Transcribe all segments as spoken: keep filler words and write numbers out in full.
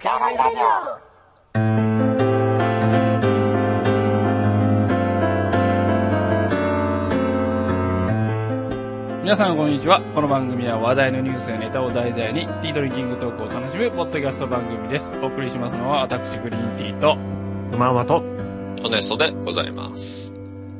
酒洗いラジオ。皆さんこんにちは。この番組は話題のニュースやネタを題材にティードリンキングトークを楽しむポッドキャスト番組です。お送りしますのは私グリーンティーとうまうまとホネストでございます。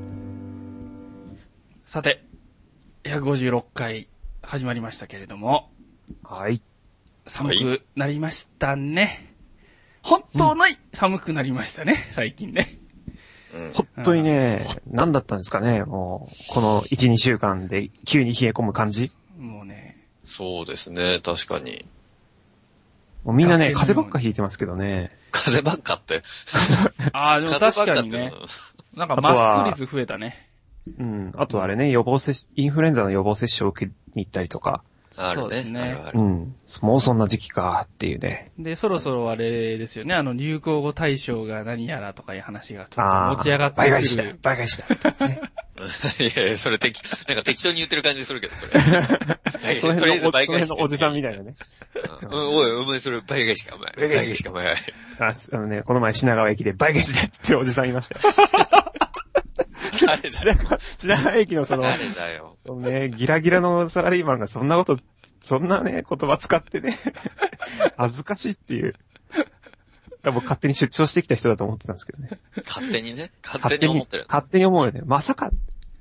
さてひゃくごじゅうろっかい始まりましたけれども、 はい、 寒くなりましたね。本当に寒くなりましたね、最近ね。 うん、本当にね、何だったんですかね、もう、このいち、にしゅうかんで急に冷え込む感じ。 もうね。 そうですね、確かに。 もうみんなね、風邪ばっか引いてますけどね。 風邪ばっかって。 ああ、でも確かにね。なんかマスク率増えたね。 うん。あとあれね、予防接、インフルエンザの予防接種を受けに行ったりとか。 あるね。 そうですね。 あるある。 うん。もうそんな時期かっていうね。 で、そろそろあれですよね、あの、流行語大賞が何やらとかいう話がちょっと持ち上がってくる。 倍返しだ、倍返しだですね。 いやいや、それ適、なんか適当に言ってる感じするけど、それ。 その辺の倍返しのおじさんみたいなね。 うん、おい、お前それ倍返しか、お前。倍返しか、お前。 あ、あのね、この前品川駅で倍返しだっておじさんいましたよ。 誰だよ。 品川駅のその、 誰だよ。 そのね、ギラギラのサラリーマンがそんなこと、そんなね、言葉使ってね、恥ずかしいっていう。多分勝手に出張してきた人だと思ってたんですけどね。 勝手にね、勝手に思ってる。 勝手に思うよね。まさか。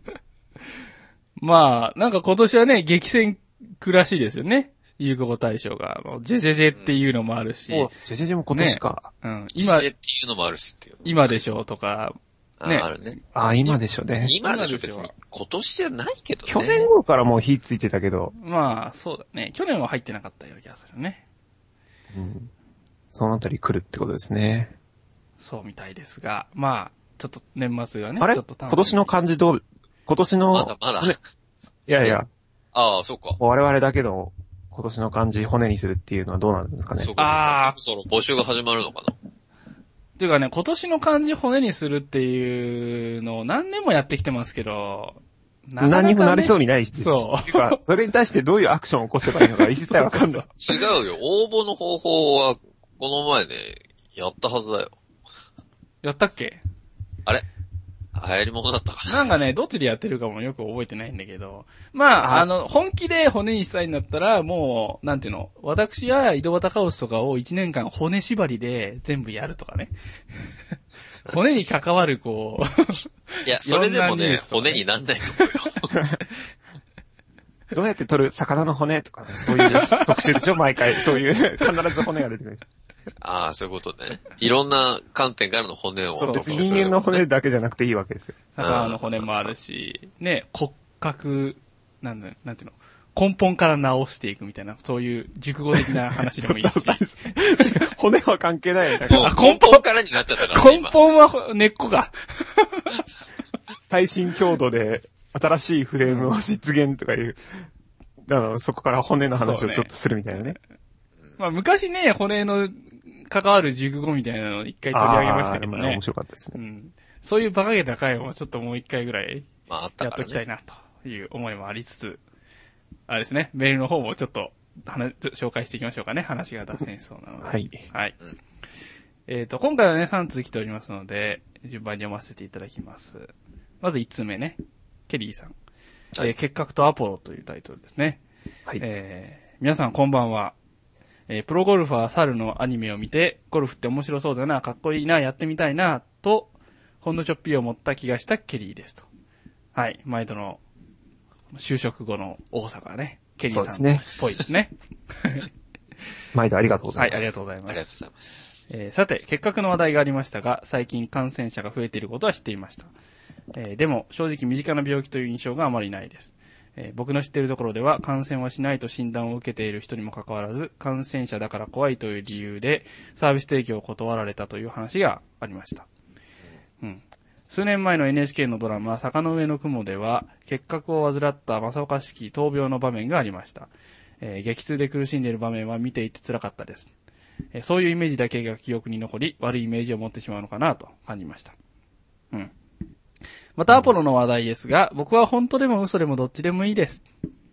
まあ、なんか今年はね、激戦区らしいですよね。流行語大賞が、あの、ジェジェジェっていうのもあるし。 そう、ジェジェジェも今年か。 ね、うん。 今。ジェジェっていうのもあるしっていう。 今でしょうとか。 ね、あるね。 あ、今でしょうね。 今でしょ別に。今年じゃないけどね。 去年頃からもう火ついてたけど。 まあ、そうだね。去年は入ってなかったような気がするね。 うん。そのあたり来るってことですね。 そうみたいですが、まあ、ちょっと年末がね。 あれちょっと今年の漢字どう、今年の。 まだまだ。 ね、いやいや。 ああ、そうか。 我々だけの今年の漢字骨にするっていうのはどうなんですかね。 そうか。ああ。そろそろ募集が始まるのかな。 っていうかね、今年の漢字骨にするっていうのを何年もやってきてますけど、 なかなかね、何にもなりそうにないです。 そう。 っていうか、それに対してどういうアクションを起こせばいいのか一切わかんない。 違うよ。応募の方法は、この前ね、やったはずだよ。 やったっけ？ あれ？流行り物だったかな。 なんかね、どっちでやってるかもよく覚えてないんだけど。まあ、あ, あの、本気で骨にしたいんだったら、もう、なんていうの、私や井戸端カオスとかをいちねんかん骨縛りで全部やるとかね。骨に関わる、こう。いや、それでもね、骨になんないと思うよ。 どうやって取る魚の骨とか、ね、そういう特集でしょ毎回。そういう、必ず骨が出てくる。 ああ、そういうことね。いろんな観点からの骨を。 そう、別に人間の骨だけじゃなくていいわけですよ。 魚の骨もあるし、ね、骨格、なんだ、なんていうの、根本から直していくみたいな、そういう熟語的な話でもいいし。 骨は関係ない。 だから根本からになっちゃったから、ね、 根本は根っこが。 耐震強度で新しいフレームを実現とかいう、あの、そこから骨の話をちょっとするみたいなね。 まあ昔ね、骨の関わる熟語みたいなのを一回取り上げましたけどね。 面白かったですね。 うん。そういう馬鹿げた回をちょっともう一回ぐらいやっときたいなという思いもありつつ、あれですね、メールの方もちょっと話紹介していきましょうかね。話が脱線しそうなので。 はい。 はい。うん、えっと、今回はね、さん通来ておりますので、順番に読ませていただきます。まずいち通目ね、ケリーさん。はい、えー、結核とアポロというタイトルですね。 はい。 えー、皆さんこんばんは。えー、プロゴルファーサルのアニメを見て、ゴルフって面白そうだな、かっこいいな、やってみたいな、と、ほんのちょっぴりを持った気がしたケリーですと。はい。毎度の、就職後の大阪ね。ケリーさんっぽいですね。 毎度ありがとうございます。 はい、ありがとうございます。 ありがとうございます。 えー、さて、結核の話題がありましたが、最近感染者が増えていることは知っていました。えー、でも、正直身近な病気という印象があまりないです。えー、僕の知っているところでは感染はしないと診断を受けている人にもかかわらず、感染者だから怖いという理由でサービス提供を断られたという話がありました。うん。数年前の エヌエイチケー のドラマ、坂の上の雲では、結核を患った正岡式闘病の場面がありました。えー、激痛で苦しんでいる場面は見ていて辛かったです。えー、そういうイメージだけが記憶に残り、悪いイメージを持ってしまうのかなと感じました。うん。またアポロの話題ですが、僕は本当でも嘘でもどっちでもいいです。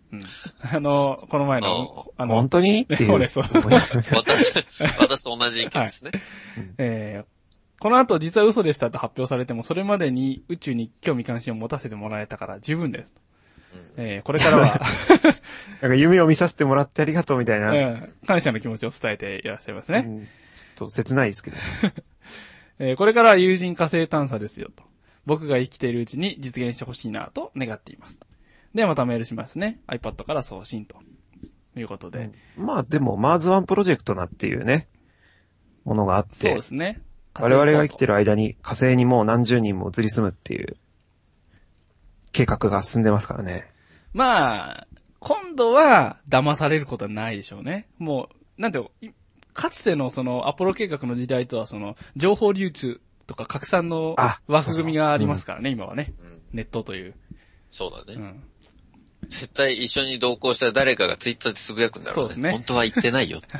うん。あの、この前の、あの、 本当にっていう。 俺そう。 私、私と同じ意見ですね。はい、 えー、この後実は嘘でしたと発表されても、それまでに宇宙に興味関心を持たせてもらえたから十分です。うん、えー、これからは、 なんか夢を見させてもらってありがとうみたいな。 うん。感謝の気持ちを伝えていらっしゃいますね。うん、 ちょっと切ないですけど。 えー、これからは有人火星探査ですよと。僕が生きているうちに実現してほしいなと願っています。で、またメールしますね。iPad から送信ということで。 うん、まあでも、マーズワンプロジェクトなっていうね、ものがあって。 そうですね。 我々が生きてる間に火星にもう何十人も移り住むっていう計画が進んでますからね。 まあ、今度は騙されることはないでしょうね。もう、なんていう、かつてのそのアポロ計画の時代とはその情報流通とか拡散の枠組みがありますからね、そうそう、今はね、うん。ネットという。 そうだね。うん、絶対一緒に同行した誰かがツイッターでつぶやくんだろうね。そうですね。本当は言ってないよって。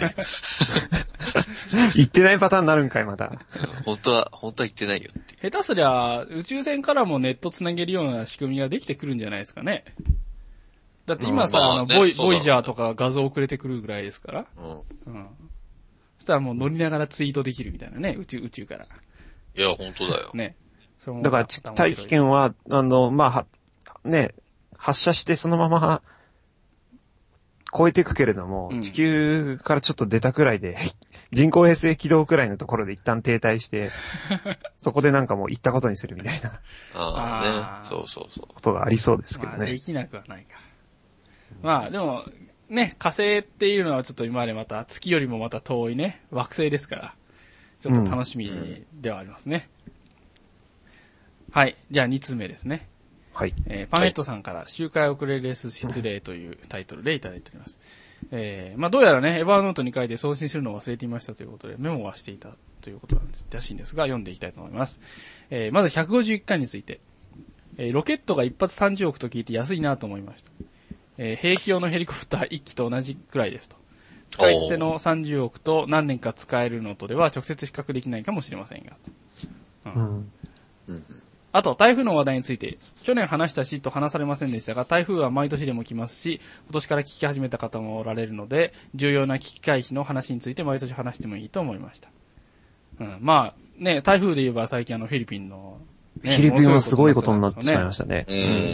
言ってないパターンになるんかい、また。 本当は、本当は言ってないよって。 下手すりゃ、宇宙船からもネットつなげるような仕組みができてくるんじゃないですかね。だって今さ、うん、あの、まあね、ボイ、ボイジャーとか画像送れてくるぐらいですから。うん。うん。そしたらもう乗りながらツイートできるみたいなね、宇宙、宇宙から。 いや、本当だよ。 ね。 だから、大気圏は、あの、まあ、は、ね、発射してそのまま、超えていくけれども、うん、地球からちょっと出たくらいで、人工衛星軌道くらいのところで一旦停滞して、そこでなんかもう行ったことにするみたいな。 ああ、ね。そうそうそう。 ことがありそうですけどね。 まあ、できなくはないか。まあ、でも、ね、火星っていうのはちょっと今までまた、月よりもまた遠いね、惑星ですから、ちょっと楽しみではありますね。うんうん、はい。じゃあに通目ですね。 はい。 えー、パネットさんから、周回遅れレス失礼というタイトルでいただいております。えー、まあどうやらね、エヴァーノートに書いて送信するのを忘れていましたということで、メモはしていたということらしいんですが、読んでいきたいと思います。えー、まずひゃくごじゅういっかいについて、えー、ロケットが一発さんじゅうおくと聞いて安いなと思いました。えー、兵器用のヘリコプターいっきと同じくらいですと。使い捨てのさんじゅうおくと何年か使えるのとでは直接比較できないかもしれませんが。うん。うん、あと、台風の話題について、去年話したしと話されませんでしたが、台風は毎年でも来ますし、今年から聞き始めた方もおられるので、重要な危機回避の話について毎年話してもいいと思いました。うん、まあ、ね、台風で言えば最近あのフィリピンの、 ね、フィリピンはすごいことになってしまいましたね。 うん、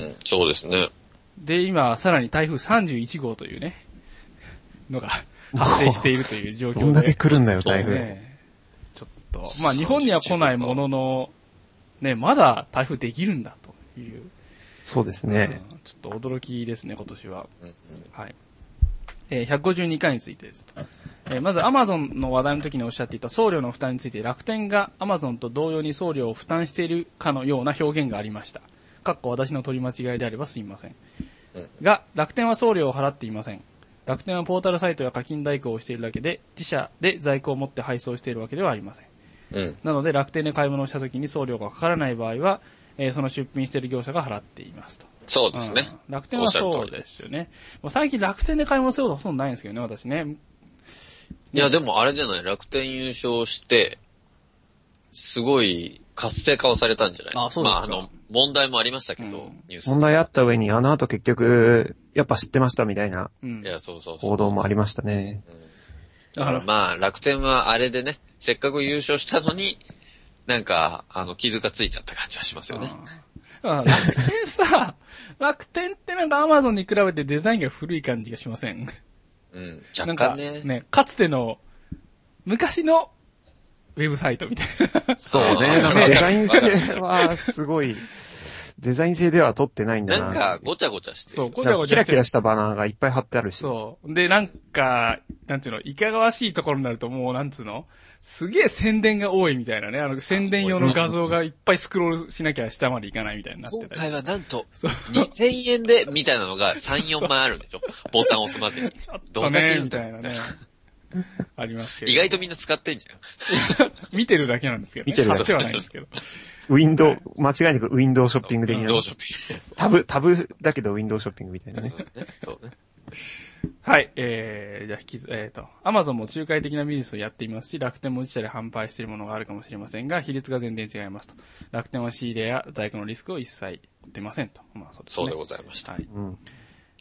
そうですね。 で、今、さらに台風さんじゅういちごうというね、のが発生しているという状況で。 どんだけ来るんだよ、台風。 ね、ちょっと、まあ日本には来ないものの、ね、まだ台風できるんだという。 そうですね。 うん、ちょっと驚きですね、今年は。うんうん、はい。えー、ひゃくごじゅうにかいについてですと。えー、まず Amazon の話題の時におっしゃっていた送料の負担について、楽天が Amazon と同様に送料を負担しているかのような表現がありました。かっこ私の取り間違いであればすみません。が、楽天は送料を払っていません。楽天はポータルサイトや課金代行をしているだけで、自社で在庫を持って配送しているわけではありません。うん、なので楽天で買い物をした時に送料がかからない場合は、えー、その出品している業者が払っていますと。 そうですね。 うん、楽天はそうですよね。もう最近楽天で買い物することほとんどないんですけどね、私ね。 いや、でもあれじゃない、楽天優勝して、すごい活性化をされたんじゃない？ あ、そうですか。 まあ、あの、問題もありましたけど、うん、 ニュース。問題あった上に、あの後結局、やっぱ知ってましたみたいな、 いや、そうそうそう。 報道もありましたね。うん、 だからまあ、楽天はあれでね、せっかく優勝したのに、なんか、あの、傷がついちゃった感じはしますよね。 ああ、楽天さ、楽天ってなんか Amazon に比べてデザインが古い感じがしません？ うん、若干ね。 ね、かつての、昔のウェブサイトみたいな。 そうね。なんかデザイン性はすごい、デザイン性では取ってないんだな。 なんかごちゃごちゃしてる。 そう、ごちゃごちゃしてる。 キラキラしたバナーがいっぱい貼ってあるし。 そう。で、なんか、なんていうの、いかがわしいところになるともう、なんつうのすげえ宣伝が多いみたいなね。あの、宣伝用の画像がいっぱいスクロールしなきゃ下までいかないみたいになってた。 今回はなんと、にせんえんで、みたいなのがさん、よんまいあるんでしょ。ボタン押すまでに。 どんだけ言うんだみたいなね。ありますけど。 意外とみんな使ってんじゃん。 見てるだけなんですけど、 ね。見てるだけはないんですけど。 ウィンドウ、間違いなくウィンドウショッピング的な。 ウィンドウショッピング。 タブ、タブだけどウィンドウショッピングみたいなね。そうね。そうね。 はい、えー、じゃあ引きず、えーと、アマゾンも仲介的なビジネスをやっていますし、楽天も自社で販売しているものがあるかもしれませんが、比率が全然違いますと。楽天は仕入れや在庫のリスクを一切負ってませんと。まあそうですね。 そうでございました。はい。うん、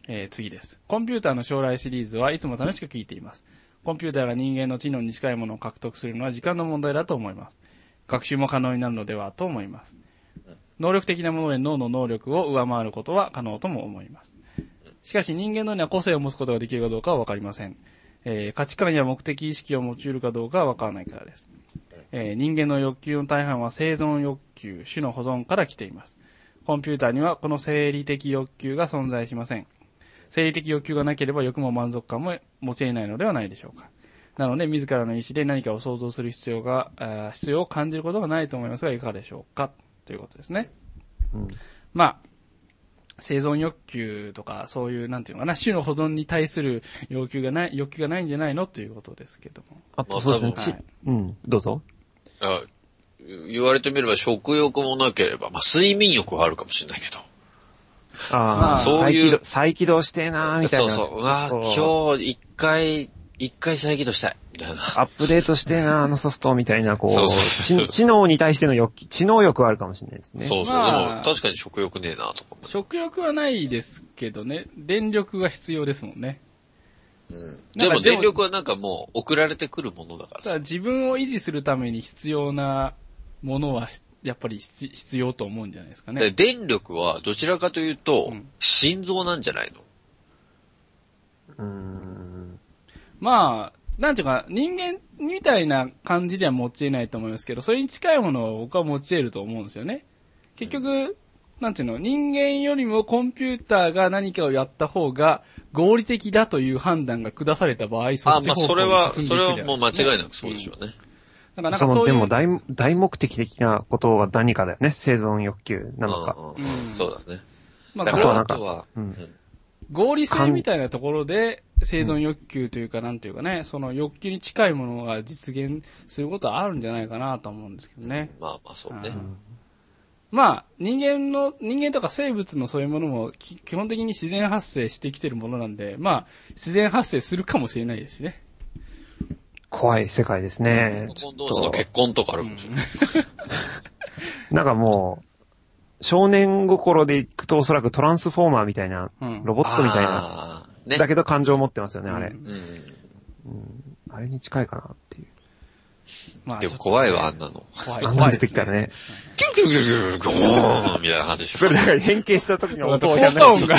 えー、次です。コンピューターの将来シリーズはいつも楽しく聞いています。コンピューターが人間の知能に近いものを獲得するのは時間の問題だと思います。学習も可能になるのではと思います。能力的なもので脳の能力を上回ることは可能とも思います。しかし人間のようには個性を持つことができるかどうかはわかりません。えー、価値観や目的意識を持ち得るかどうかはわからないからです。えー、人間の欲求の大半は生存欲求、種の保存から来ています。コンピューターにはこの生理的欲求が存在しません。生理的欲求がなければ欲も満足感も持ち得ないのではないでしょうか。なので自らの意思で何かを想像する必要が、必要を感じることがないと思いますがいかがでしょうかということですね。うん、まあ、生存欲求とかそういうなんていうのかな、種の保存に対する要求がない、欲求がないんじゃないのということですけども。 あとそうですね。ち、はい、うん、どうぞ。 あ、言われてみれば食欲もなければ、まあ睡眠欲はあるかもしれないけど。 ああ、まあ、そういう。再起動してえなーみたいな。 そうそう。うわ今日一回、一回再起動したい。みたいな。 アップデートしてなあのソフトみたいな、こう、そうそうそう知能に対しての欲求、知能欲はあるかもしれないですね。 そうそう。まあ、でも確かに食欲ねえなとか思う。 食欲はないですけどね、電力が必要ですもんね。 うん。でも電力はなんかもう送られてくるものだからさ。 だから自分を維持するために必要なものはやっぱり必要と思うんじゃないですかね。 で電力はどちらかというと、うん、心臓なんじゃないの？ うーん。 まあ、なんていうか、人間みたいな感じでは持ち得ないと思いますけど、それに近いものを僕は持ち得ると思うんですよね。結局、うん、なんていうの、人間よりもコンピューターが何かをやった方が合理的だという判断が下された場合、そっち方向に進んでいくじゃないですか。あ、まあそれは、 それはもう間違いなくそうでしょうね。 うん、なんかなんかそういう。その、でも大、大目的的なことが何かだよね。生存欲求なのか。 うんうん、そうだね。 まあ、あとはなんか、うん、合理性みたいなところで生存欲求というか、なんていうかね、その欲求に近いものが実現することはあるんじゃないかなと思うんですけどね。 まあまあそうね。うん、 まあ、人間の、人間とか生物のそういうものも基本的に自然発生してきてるものなんで、まあ、自然発生するかもしれないですしね。 怖い世界ですね。 パソコン同士の結婚とかあるかもしれない。 なんかもう、少年心でいくとおそらくトランスフォーマーみたいな、ロボットみたいな、うんね、だけど感情を持ってますよね、あれ、うんうん。あれに近いかなっていう。 まあ、でも怖いわ、あんなの。 怖い。あんな出てきたらね。 キュルキュルキュルキュルキュルゴーンみたいな感じでしょ。 それだから変形した時の音をやんないと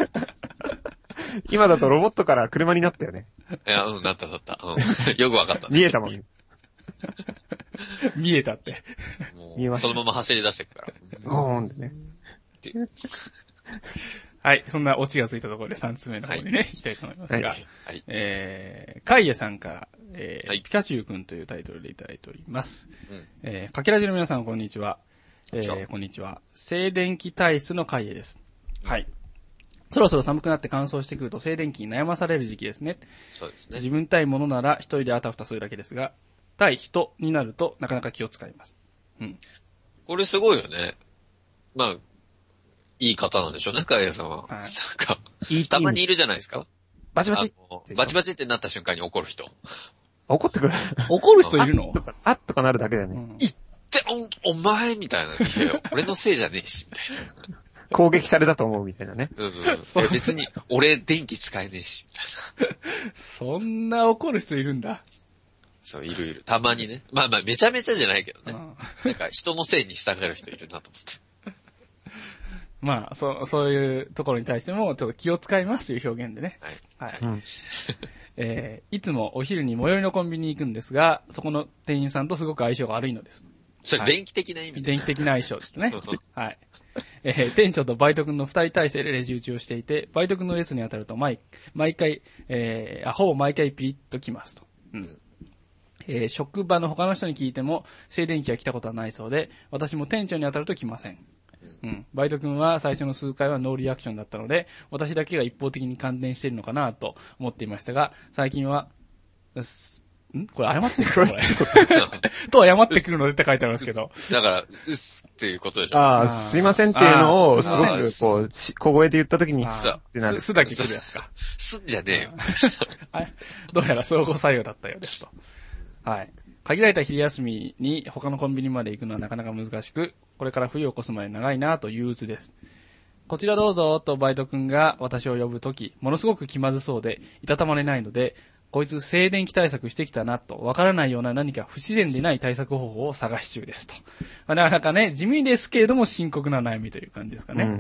今だとロボットから車になったよね。 いや、うん、なったなった。うん、よくわかった、ね。 見えたもん。 見えたって。 もう見えました。そのまま走り出してくから。 ゴーンってね。 はい。そんなオチがついたところでさんつうめの方にね、はい、行きたいと思いますが。はい。えー、カイエさんから、えーはい、ピカチュウくんというタイトルでいただいております。うん、えー、かけらじの皆さん、こんにちは。えー、こんにちは。静電気体質のカイエです。うん、はい。そろそろ寒くなって乾燥してくると静電気に悩まされる時期ですね。 そうですね。 自分対ものなら一人であたふたするだけですが、対人になるとなかなか気を使います。うん。 これすごいよね。まあ、いい方なんでしょうね、カイエさんは。はい、なんか、いいたまにいるじゃないですか。 バチバチバチバチってなった瞬間に怒る人。 怒ってくる怒る人いるのあっとかなるだけだよね。うん、 言って、お、お前みたいな。いや俺のせいじゃねえし、みたいな。 攻撃されたと思うみたいなね。 うんうん。別に、俺電気使えねえし、みたいな。 そんな怒る人いるんだ。 そう、いるいる。たまにね。まあまあ、めちゃめちゃじゃないけどね。なんか、人のせいに従う人いるなと思って。 まあ、そう、そういうところに対しても、ちょっと気を使いますという表現でね。 はい。はい。 うん、えー、いつもお昼に最寄りのコンビニに行くんですが、そこの店員さんとすごく相性が悪いのです。 それ、電気的な意味で、 はい、電気的な相性ですね。はい。えー、店長とバイト君の二人体制でレジ打ちをしていて、バイト君の列に当たると毎、毎回、えー、あ、ほぼ毎回ピリッと来ますと。うん。えー、職場の他の人に聞いても、静電気が来たことはないそうで、私も店長に当たると来ません。うん。バイト君は最初の数回はノーリアクションだったので、私だけが一方的に感電しているのかなと思っていましたが、最近は、んこれ謝ってくるこれ。と謝ってくるのでって書いてあるんですけど。 だから、うっすっていうことでしょ。 ああ、すいませんっていうのを、すごくこう、小声で言ったときに、 すってなる。すだけ来るやつか。 すじゃねえよ。 はい。どうやら相互作用だったようですと。はい。限られた昼休みに他のコンビニまで行くのはなかなか難しく、これから冬を越すまで長いなと憂鬱です。 こちらどうぞとバイト君が私を呼ぶとき、ものすごく気まずそうで、いたたまれないので、こいつ静電気対策してきたなと、わからないような何か不自然でない対策方法を探し中ですと。まあ、なかなかね、地味ですけれども深刻な悩みという感じですかね。うんうん、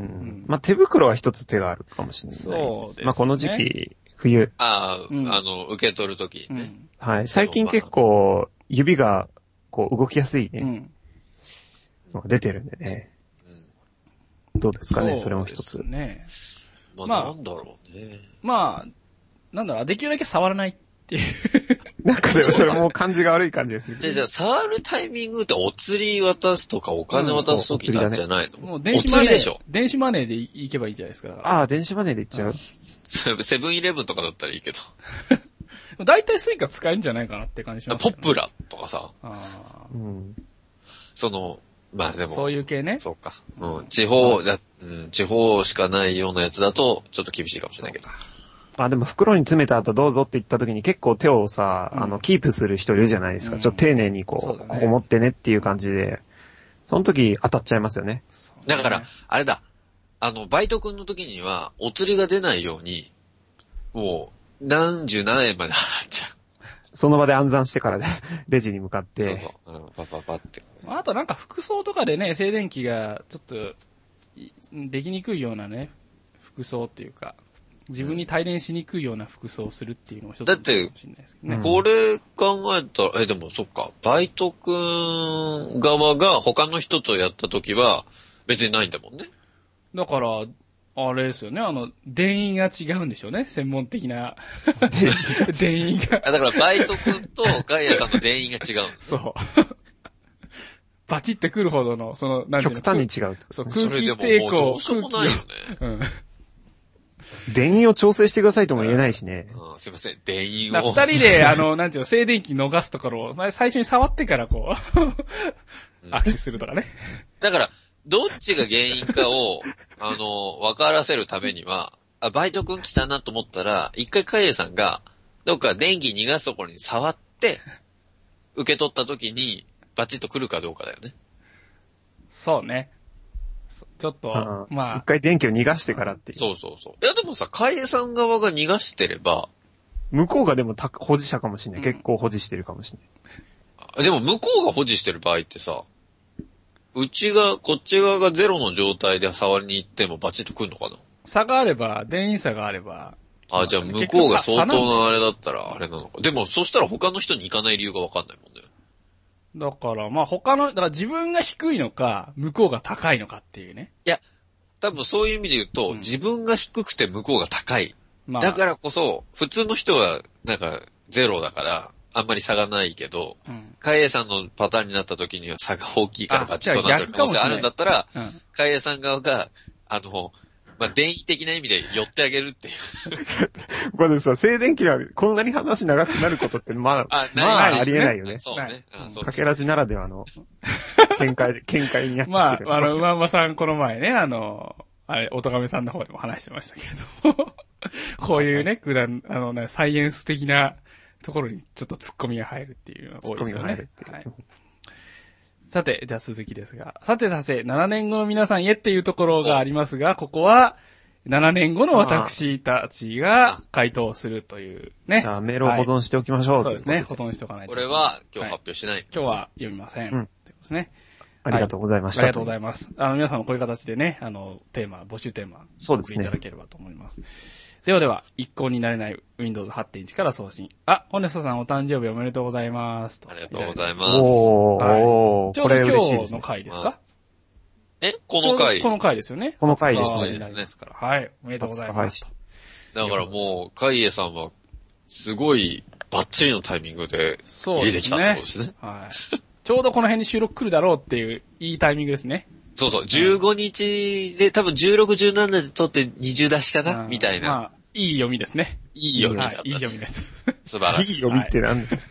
まあ、手袋は一つ手があるかもしれないです。 そうですね。 まあ、この時期、冬。 ああ、うん、あの、受け取るときね、うん。 はい。最近結構、指が、こう、動きやすいね。うん、のが出てるんでね。うん、どうですかね、それも一つ。 ね。まあ、なんだろうね。 まあ、なんだろう、できるだけ触らないっていう。 なんかでもそれもう感じが悪い感じでする。 じゃあ、じゃあ、触るタイミングってお釣り渡すとかお金渡すときなんじゃないの、うん、 もう電子マネーでしょ。電子マネーで行けばいいじゃないですか。 ああ、電子マネーで行っちゃう。 セブンイレブンとかだったらいいけど。 だいたいスイカ使えるんじゃないかなって感じします、 ね。ポップラとかさ。 あうん、 その、まあでも。 そういう系ね。 そうか。うん。地方だ、うん、地方しかないようなやつだと、ちょっと厳しいかもしれないけど。 あ、でも袋に詰めた後どうぞって言った時に結構手をさ、うん、あの、キープする人いるじゃないですか。うん、ちょっと丁寧にこう、うね、ここ持ってねっていう感じで、その時当たっちゃいますよね。 だから、あれだ。あの、バイト君の時には、お釣りが出ないように、もう、何十何円まで払っちゃう。 その場で暗算してからで、レジに向かって。 そうそう。うん、パパパって。 あとなんか服装とかでね、静電気がちょっと、できにくいようなね、服装っていうか、自分に帯電しにくいような服装をするっていうのも一つかもしれないですけどね。 だって、これ考えたら、え、でもそっか、バイト君側が他の人とやった時は別にないんだもんね。 だから、あれですよね、あの、電位が違うんでしょうね、専門的な。電位が。 だからバイト君とガイアさんの電位が違うんです。 そう。バチってくるほどの、その、 なんていうの極端に違うって。 そう、空気抵抗、 どうしようもないよね。 うん。 電位を調整してくださいとも言えないしね。 うん、すいません、電位を。 二人で、あの、なんていうの、静電気逃すところを、最初に触ってからこう、握手するとかね。 だから、どっちが原因かを、あの、分からせるためには、あ、バイト君来たなと思ったら、一回カイエさんが、どっか電気逃がすところに触って、受け取った時に、バチッと来るかどうかだよね。 そうね。ちょっと、あまあ。 一回電気を逃がしてからっていう。 そうそうそう。いやでもさ、カイエさん側が逃がしてれば、 向こうがでも保持者かもしれない。うん、結構保持してるかもしれない。でも向こうが保持してる場合ってさ、うちが、こっち側がゼロの状態で触りに行ってもバチッと来るのかな？ 差があれば、電位差があれば。 あ、じゃあ向こうが相当なあれだったらあれなのか。でもそしたら他の人に行かない理由がわかんないもんね。 だから、まあ他の、だから自分が低いのか、向こうが高いのかっていうね。 いや、多分そういう意味で言うと、うん、自分が低くて向こうが高い。まあ、だからこそ、普通の人は、なんか、ゼロだから、あんまり差がないけど、うん、カイエさんのパターンになった時には差が大きいからバチッとなっちゃう可能性あるんだったら、うん、カイエさん側が、あの、まあ、電気的な意味で寄ってあげるっていう。 これさ、静電気がこんなに話長くなることって、まあ、あまあ、ありえないよね。 そうね。 かけらじならではの、見解で、見解にやってきてる。 まあ、あの、馬場さんこの前ね、あの、あれ、おとがめさんの方でも話してましたけれども、こういうね、くだん、あのね、サイエンス的なところにちょっと突っ込みが入るっていうのが多いですよね。突っ込みが入るっていう。はい。さて、じゃあ続きですが。さてさて、ななねんごの皆さんへっていうところがありますが、ここは、ななねんごの私たちが回答するというね。 じゃあメールを保存しておきましょう。はい、 そうですね、保存しておかないと。 これは今日発表しない。はい、 今日は読みません。うん。ということですね。 ありがとうございました。 はい、ありがとうございます。あの、皆さんもこういう形でね、あの、テーマ、募集テーマ、 そうですね。 いただければと思います。ではでは、一向になれない ウィンドウズはちてんいち から送信。あ、ホネストさんお誕生日おめでとうございます。 ありがとうございます。 おー、はい、おー、ちょうど今日の回ですか？ えこの回この回ですよね。 この回ですね。 ですから。はい。おめでとうございます。 だからもう、カイエさんは、すごい、バッチリのタイミングで、入れてきたってことですね。 すねはい。ちょうどこの辺に収録来るだろうっていう、いいタイミングですね。 そうそう。じゅうごにちで、多分じゅうろく、じゅうななで撮ってにじゅう出しかなみたいな。まあ、 いい読みですね。 いい読みだった。 いい読みです。 素晴らしい。 いい読みってなんだ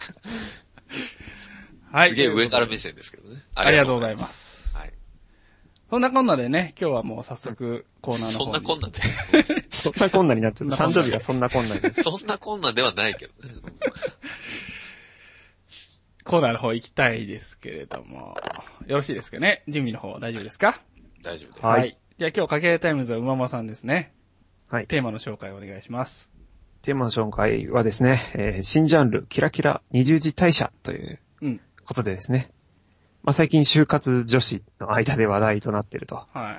はい。 すげえ上から目線ですけどね。 ありがとうございます。はい。そんなこんなでね、今日はもう早速コーナーの方に。 そんなこんなで。 そんなこんなになっちゃった。誕生日がそんなこんなで。 そんなこんなではないけどね。 コーナーの方行きたいですけれども。よろしいですかね？準備の方大丈夫ですか？ 大丈夫です。 はい。 じゃあ今日かけらいタイムズは馬間さんですね。 はい。 テーマの紹介をお願いします。 テーマの紹介はですね、えー、新ジャンル、キラキラ二十字大社ということでですね。うん、まあ最近就活女子の間で話題となっていると。はい。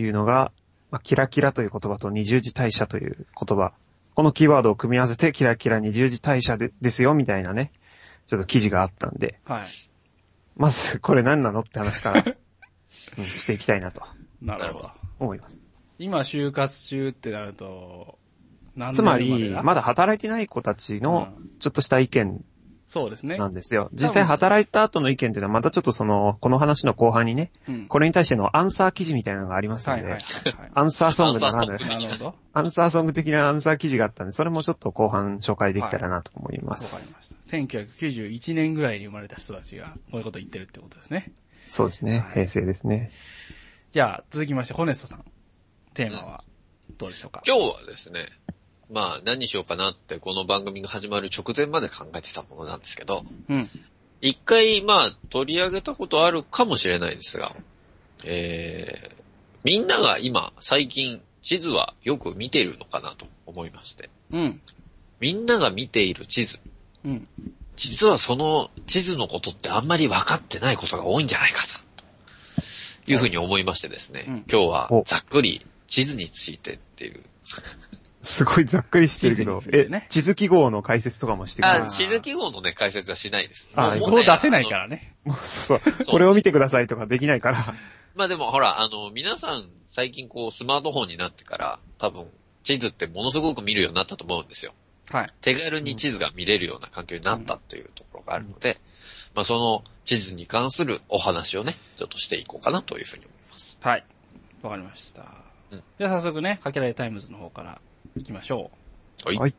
いうのが、まあキラキラという言葉と二十字大社という言葉。このキーワードを組み合わせてキラキラ二十字大社でですよみたいなね、ちょっと記事があったんで。はい。まず、これ何なのって話から、うん、していきたいなと。 なるほど。 思います。 今就活中ってなると、 何つまり、まだ働いてない子たちの、ちょっとした意見。 そうですね。 なんですよ。実際働いた後の意見っていうのはまたちょっとその、この話の後半にね、うん、これに対してのアンサー記事みたいなのがありますので、はいはいはいはい、アンサーソングならぬ、なるほど。アンサーソング的なアンサー記事があったんで、それもちょっと後半紹介できたらなと思います。 わ、はい、かりました。せんきゅうひゃくきゅうじゅういちねんぐらいに生まれた人たちがこういうことを言ってるってことですね。 そうですね。はい、平成ですね。 じゃあ、続きまして、ホネストさん。テーマはどうでしょうか。 今日はですね、まあ何にしようかなってこの番組が始まる直前まで考えてたものなんですけど、うん、一回まあ取り上げたことあるかもしれないですが、えー、みんなが今最近地図はよく見ているのかなと思いまして、うん、みんなが見ている地図、うん、実はその地図のことってあんまり分かってないことが多いんじゃないかというふうに思いましてですね、うん、今日はざっくり地図についてっていうすごいざっくりしてるけど、ね、え、地図記号の解説とかもしてくれる。 あ、地図記号のね、解説はしないです。 あ、もう出せないからね。 もうそうそう。これを見てくださいとかできないから。 まあでもほら、あの、皆さん最近こうスマートフォンになってから、多分、地図ってものすごく見るようになったと思うんですよ。はい。手軽に地図が見れるような環境になったというところがあるので、うん、まあその地図に関するお話をね、ちょっとしていこうかなというふうに思います。 はい。わかりました。うん、じゃあ早速ね、かけられタイムズの方から行きましょう。はい。はい。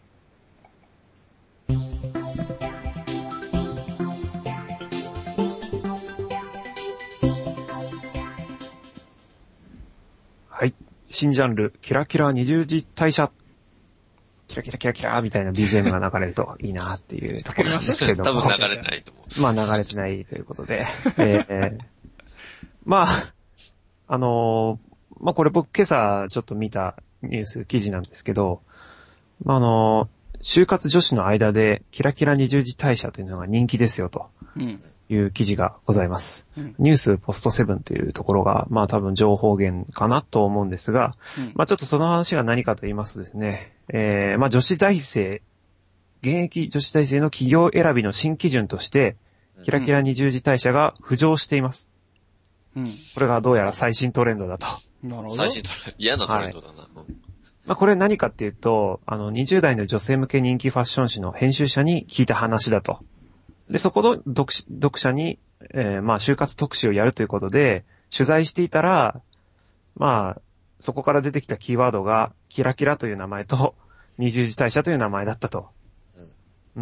はい。新ジャンル、キラキラ二十字大社。キラキラキラキラみたいな ビージーエム が流れるといいなっていうところなんですけども。 多分流れないと思う。 まあ流れてないということで。えー、まあ、あのー、まあこれ僕今朝ちょっと見たニュース記事なんですけど、まあ、あのー、就活女子の間でキラキラ二十字大社というのが人気ですよという記事がございます。うん、ニュースポストセブンというところが、まあ多分情報源かなと思うんですが、うん、まあちょっとその話が何かと言いますとですね、えー、まあ女子大生、現役女子大生の企業選びの新基準として、キラキラ二十字大社が浮上しています。うん、これがどうやら最新トレンドだと。 なるほど。最新トレンド、嫌なトレンドだな。はい、 まあこれ何かっていうと、あのにじゅう代の女性向け人気ファッション誌の編集者に聞いた話だと。で、そこの読読者に、えー、まあ就活特集をやるということで、取材していたら、まあ、そこから出てきたキーワードが、キラキラという名前と、二十字大社という名前だったと。うん。うん、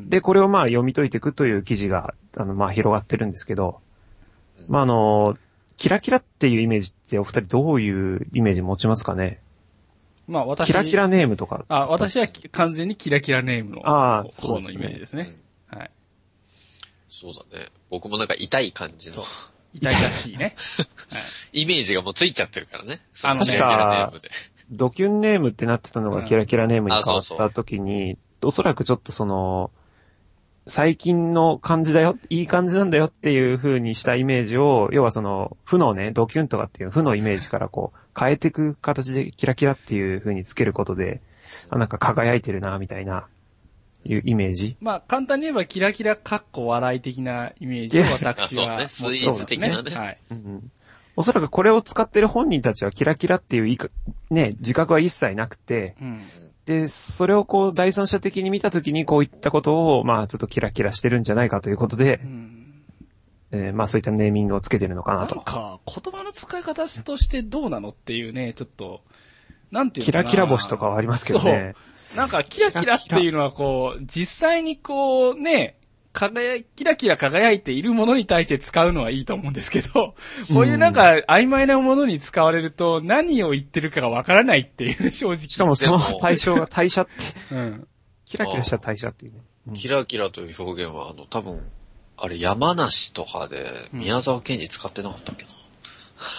で、これをまあ読み解いていくという記事が、あの、まあ広がってるんですけど、まああの、キラキラっていうイメージってお二人どういうイメージ持ちますかね？ まあ私。 キラキラネームとか。 あ、私は完全にキラキラネームの方のイメージですね。うん、はい。 そうだね。僕もなんか痛い感じの。 痛いらしいね。 はい、イメージがもうついちゃってるからね。 あのね、確か、ドキュンネームってなってたのがキラキラネームに変わった時に、うん、そうそう、おそらくちょっとその、最近の感じだよ、いい感じなんだよっていう風にしたイメージを、要はその、負のね、ドキュンとかっていう負のイメージからこう、変えていく形でキラキラっていう風につけることで、あ、なんか輝いてるな、みたいな、いうイメージ。 まあ、簡単に言えばキラキラかっこ笑い的なイメージを私は、 ね、スイーツ的なね。はい、 うん。おそらくこれを使ってる本人たちはキラキラっていういいか、ね、自覚は一切なくて、うん、で、それをこう第三者的に見たときにこういったことを、まあちょっとキラキラしてるんじゃないかということで、うん、えー、まあそういったネーミングをつけてるのかなと。 なんか、言葉の使い方としてどうなのっていうね、ちょっと、なんていうのかな。 キラキラ星とかはありますけどね。 そう。なんかキラキラっていうのはこう、実際にこうね、輝い、キラキラ輝いているものに対して使うのはいいと思うんですけど、こういうなんか曖昧なものに使われると何を言ってるかがわからないっていうね、正直。 しかもその対象が代謝って、うん、キラキラした代謝っていうね、 うん。キラキラという表現は、あの、多分、あれ山梨とかで宮沢賢治使ってなかったっけな。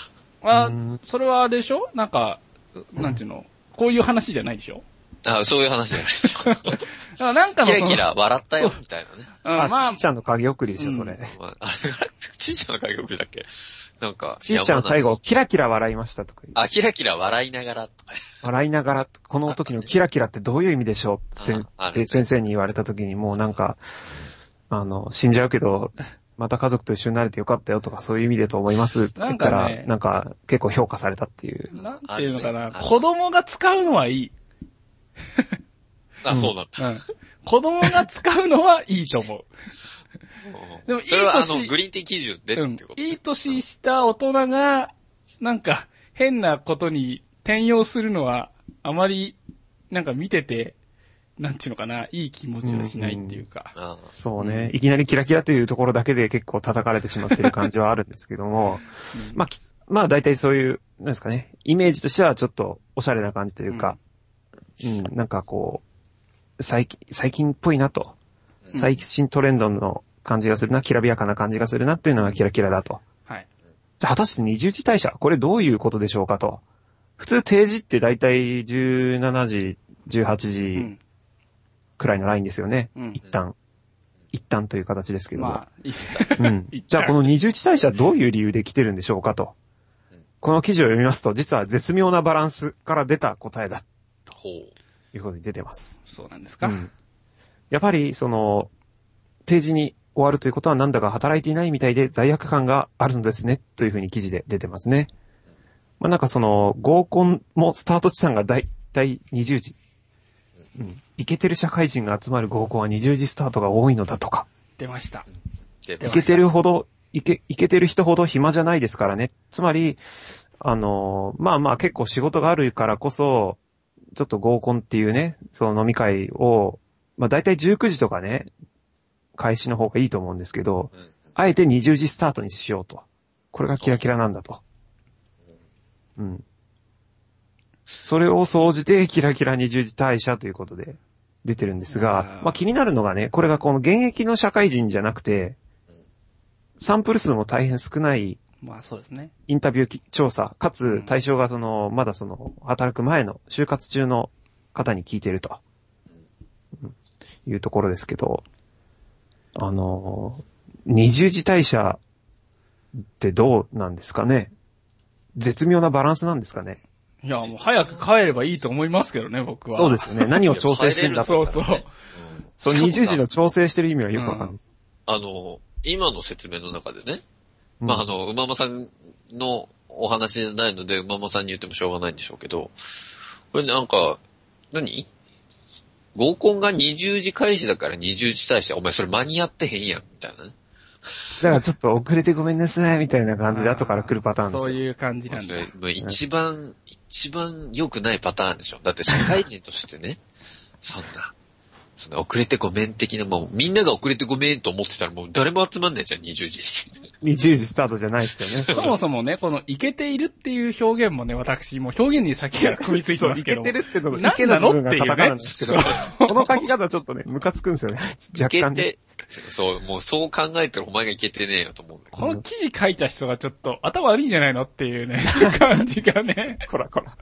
あ、それはあれでしょなんか、なんていうの、こういう話じゃないでしょあ、そういう話じゃないですよ。 なんかのキラキラ笑ったよ、みたいなね。 あ、まあ、ちーちゃんの影送りでしょ、それ。うん、 まあ、あれが、ちーちゃんの影送りだっけなんか。 ちーちゃん最後、キラキラ笑いましたとか言う。 あ、キラキラ笑いながらとか。 笑いながら、この時のキラキラってどういう意味でしょうって先生に言われた時にもうなんか、あの、死んじゃうけど、また家族と一緒になれてよかったよとかそういう意味でと思いますって言ったら、なんか、ね、なんか結構評価されたっていう。 なんていうのかな、子供が使うのはいい。 あ、そうなんだ、 うん。子供が使うのはいいと思う。 でもいい年、それはあの、グリーンティー基準でってこと、 うん、いい年した大人が、なんか、変なことに転用するのは、あまり、なんか見てて、なんていうのかな、いい気持ちはしないっていうか。 うんうん、そうね、うん。いきなりキラキラというところだけで結構叩かれてしまっている感じはあるんですけども、うん、まあ、まあ大体そういう、なんですかね、イメージとしてはちょっとおしゃれな感じというか、うん、うん、なんかこう、最近、最近っぽいなと、うん、最新トレンドの感じがするな、きらびやかな感じがするなっていうのがキラキラだと。 はい。 じゃあ果たして二重次代謝、これどういうことでしょうかと。普通定時って大体じゅうしちじ、じゅうはちじ、うんくらいのラインですよね。うん、一旦。一旦という形ですけども。まあ、一旦。うん。じゃあこの二重地代謝どういう理由で来てるんでしょうかと。うん、この記事を読みますと、実は絶妙なバランスから出た答えだ。ということに出てます。 そうなんですか、うん、 やっぱり、その、定時に終わるということはなんだか働いていないみたいで罪悪感があるのですね。というふうに記事で出てますね。まあなんかその、合コンもスタート地点がだいたいにじゅうじ。うん。イケてる社会人が集まる合コンはにじゅうじスタートが多いのだとか。 出ました。 イケてるほど、イケ、イケてる人ほど暇じゃないですからね。つまり、あの、まあまあ結構仕事があるからこそ、ちょっと合コンっていうね、その飲み会を、まあ大体じゅうくじとかね、開始の方がいいと思うんですけど、うん、あえてにじゅうじスタートにしようと。これがキラキラなんだと。うん。それを総じてキラキラにじゅうじ代謝ということで出てるんですが、まあ気になるのがね、これがこの現役の社会人じゃなくて、サンプル数も大変少ない、 まあそうですね。 インタビュー調査、かつ対象がその、まだその、働く前の就活中の方に聞いていると、いうところですけど、あの、にじゅうじ代謝ってどうなんですかね？絶妙なバランスなんですかね？ いや、もう早く帰ればいいと思いますけどね、僕は。 そうですよね。何を調整してんだと。 そうそう。 そう、にじゅうじの調整してる意味はよくわかんないです。 うん、あの、今の説明の中でね、うん、まあ、あの、馬間さんのお話じゃないので、馬間さんに言ってもしょうがないんでしょうけど、これなんか、何？合コンがにじゅうじ開始だからにじゅうじ対して、お前それ間に合ってへんやん、みたいなね。 だからちょっと遅れてごめんなさい、みたいな感じで後から来るパターンですよ。 そういう感じなんだ。 もう一番、うん、一番良くないパターンでしょ。だって社会人としてね、そんな、そんな遅れてごめん的な、もうみんなが遅れてごめんと思ってたらもう誰も集まんないじゃん、にじゅうじに。 にじゅうじスタートじゃないですよね。 そもそもね、このイケているっていう表現もね、私もう表現に先から組みついてますけど。 イケてるってのが、イケなのっていうね。この書き方ちょっとね、ムカつくんですよね。若干で。 そう、もうそう考えてるお前がいけてねえよと思うんだけど。この記事書いた人がちょっと頭悪いんじゃないのっていうね、感じがね。 こらこら。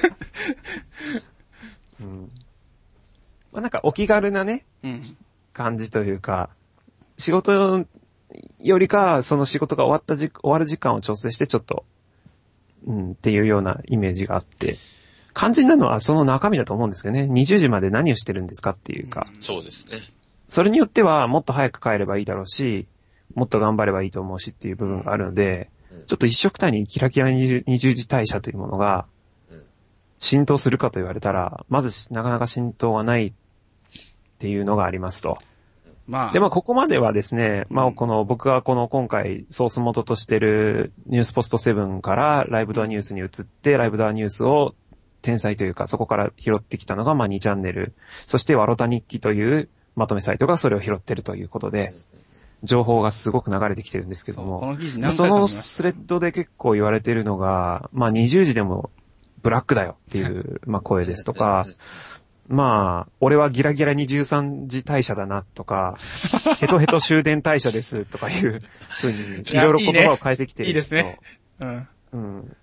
うん、まあ、なんかお気軽なね、うん、感じというか、仕事よりか、その仕事が終わったじ、終わる時間を調整してちょっと、うん、っていうようなイメージがあって、肝心なのはその中身だと思うんですけどね、にじゅうじまで何をしてるんですかっていうか。 うん、そうですね。 それによってはもっと早く帰ればいいだろうし、もっと頑張ればいいと思うしっていう部分があるので、うん、ちょっと一緒くたにキラキラにじゅうじ代謝というものが、浸透するかと言われたら、まずなかなか浸透はないっていうのがありますと。まあ。で、まあここまではですね、まあこの僕がこの今回ソース元としてるニュースポストセブンからライブドアニュースに移って、ライブドアニュースを天才というかそこから拾ってきたのがまあにチャンネル、そしてワロタ日記というまとめサイトがそれを拾ってるということで、情報がすごく流れてきてるんですけども、そのスレッドで結構言われてるのが、まあにじゅうじでもブラックだよっていう、まあ声ですとか、まあ、俺はギラギラにじゅうさんじ代謝だなとか、ヘトヘト終電代謝ですとかいうふうに、いろいろ言葉を変えてきてる人。 いいですね。うん。 うん。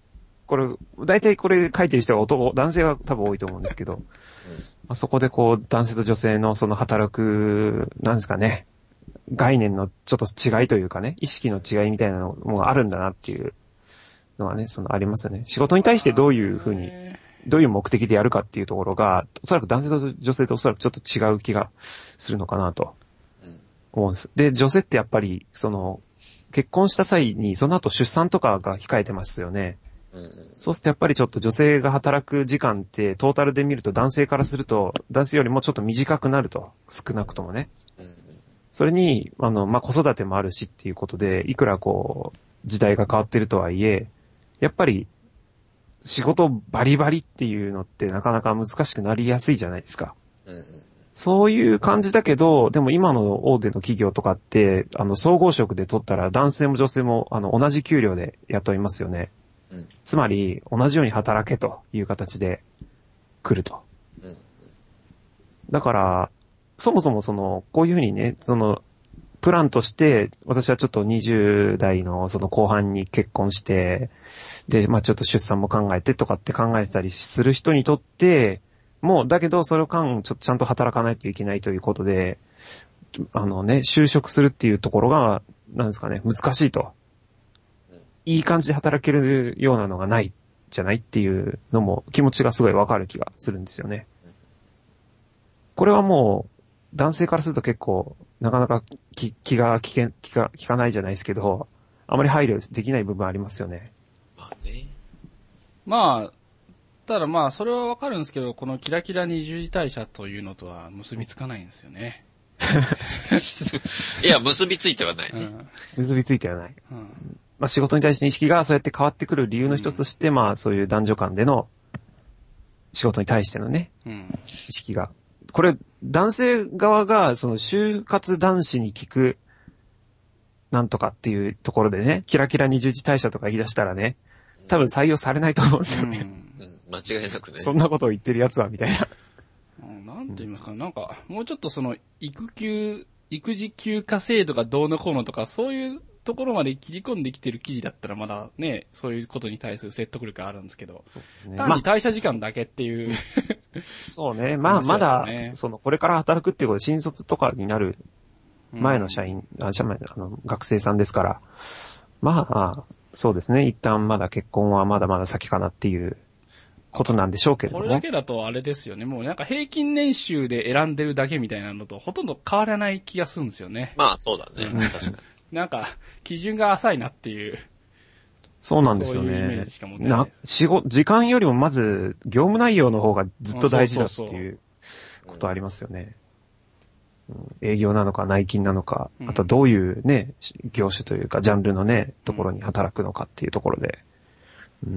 これ、大体これ書いてる人は男、男性は多分多いと思うんですけど、うん、まあ、そこでこう、男性と女性のその働く、なんですかね、概念のちょっと違いというかね、意識の違いみたいなのもあるんだなっていうのはね、そのありますよね。仕事に対してどういうふうに、どういう目的でやるかっていうところが、おそらく男性と女性とおそらくちょっと違う気がするのかなと思うんです。で、女性ってやっぱり、その、結婚した際に、その後出産とかが控えてますよね。そうするとやっぱりちょっと女性が働く時間ってトータルで見ると男性からすると男性よりもちょっと短くなると。少なくともね。それに、あの、まあ、子育てもあるしっていうことで、いくらこう、時代が変わってるとはいえ、やっぱり仕事バリバリっていうのってなかなか難しくなりやすいじゃないですか。そういう感じだけど、でも今の大手の企業とかって、あの、総合職で取ったら男性も女性もあの、同じ給料で雇いますよね。うん、つまり、同じように働けという形で来ると。うん、だから、そもそもその、こういうふうにね、その、プランとして、私はちょっとにじゅう代のその後半に結婚して、で、まあちょっと出産も考えてとかって考えてたりする人にとって、もう、だけど、その間、ちょっとちゃんと働かないといけないということで、あのね、就職するっていうところが、なんですかね、難しいと。いい感じで働けるようなのがないじゃないっていうのも気持ちがすごいわかる気がするんですよね。これはもう男性からすると結構なかなか気、気が気が気が気がないじゃないですけど、あまり配慮できない部分ありますよね。 まあね。まあ、ただまあそれはわかるんですけど、このキラキラ二十次大社というのとは結びつかないんですよね。 いや、結びついてはないね。うん、 結びついてはない。うんまあ仕事に対しての意識がそうやって変わってくる理由の一つとして、うん、まあそういう男女間での仕事に対してのね、うん、意識が。これ男性側がその就活男子に聞くなんとかっていうところでね、キラキラ二十次大社とか言い出したらね、多分採用されないと思うんですよね。 うんうん、間違いなくね。 そんなことを言ってるやつはみたいな。 なんて言いますか、なんかもうちょっとその育休、育児休暇制度がどうのこうのとかそういうところまで切り込んできてる記事だったらまだね、そういうことに対する説得力があるんですけど、そうですね、単に退社時間だけっていう、まあ、そうね、まあまだ、その、これから働くっていうことで新卒とかになる前の社員、うん、あ、社員、あの、学生さんですから、まあ、そうですね、一旦まだ結婚はまだまだ先かなっていうことなんでしょうけれども。 これだけだとあれですよね、もうなんか平均年収で選んでるだけみたいなのとほとんど変わらない気がするんですよね。 まあそうだね、うん、確かに。 なんか、基準が浅いなっていう。 そうなんですよね。そういうイメージしか持ってないです。な、仕事、時間よりもまず、業務内容の方がずっと大事だっていうことありますよね。うん、営業なのか内勤なのか、あとどういうね、業種というか、ジャンルのね、ところに働くのかっていうところで。うん、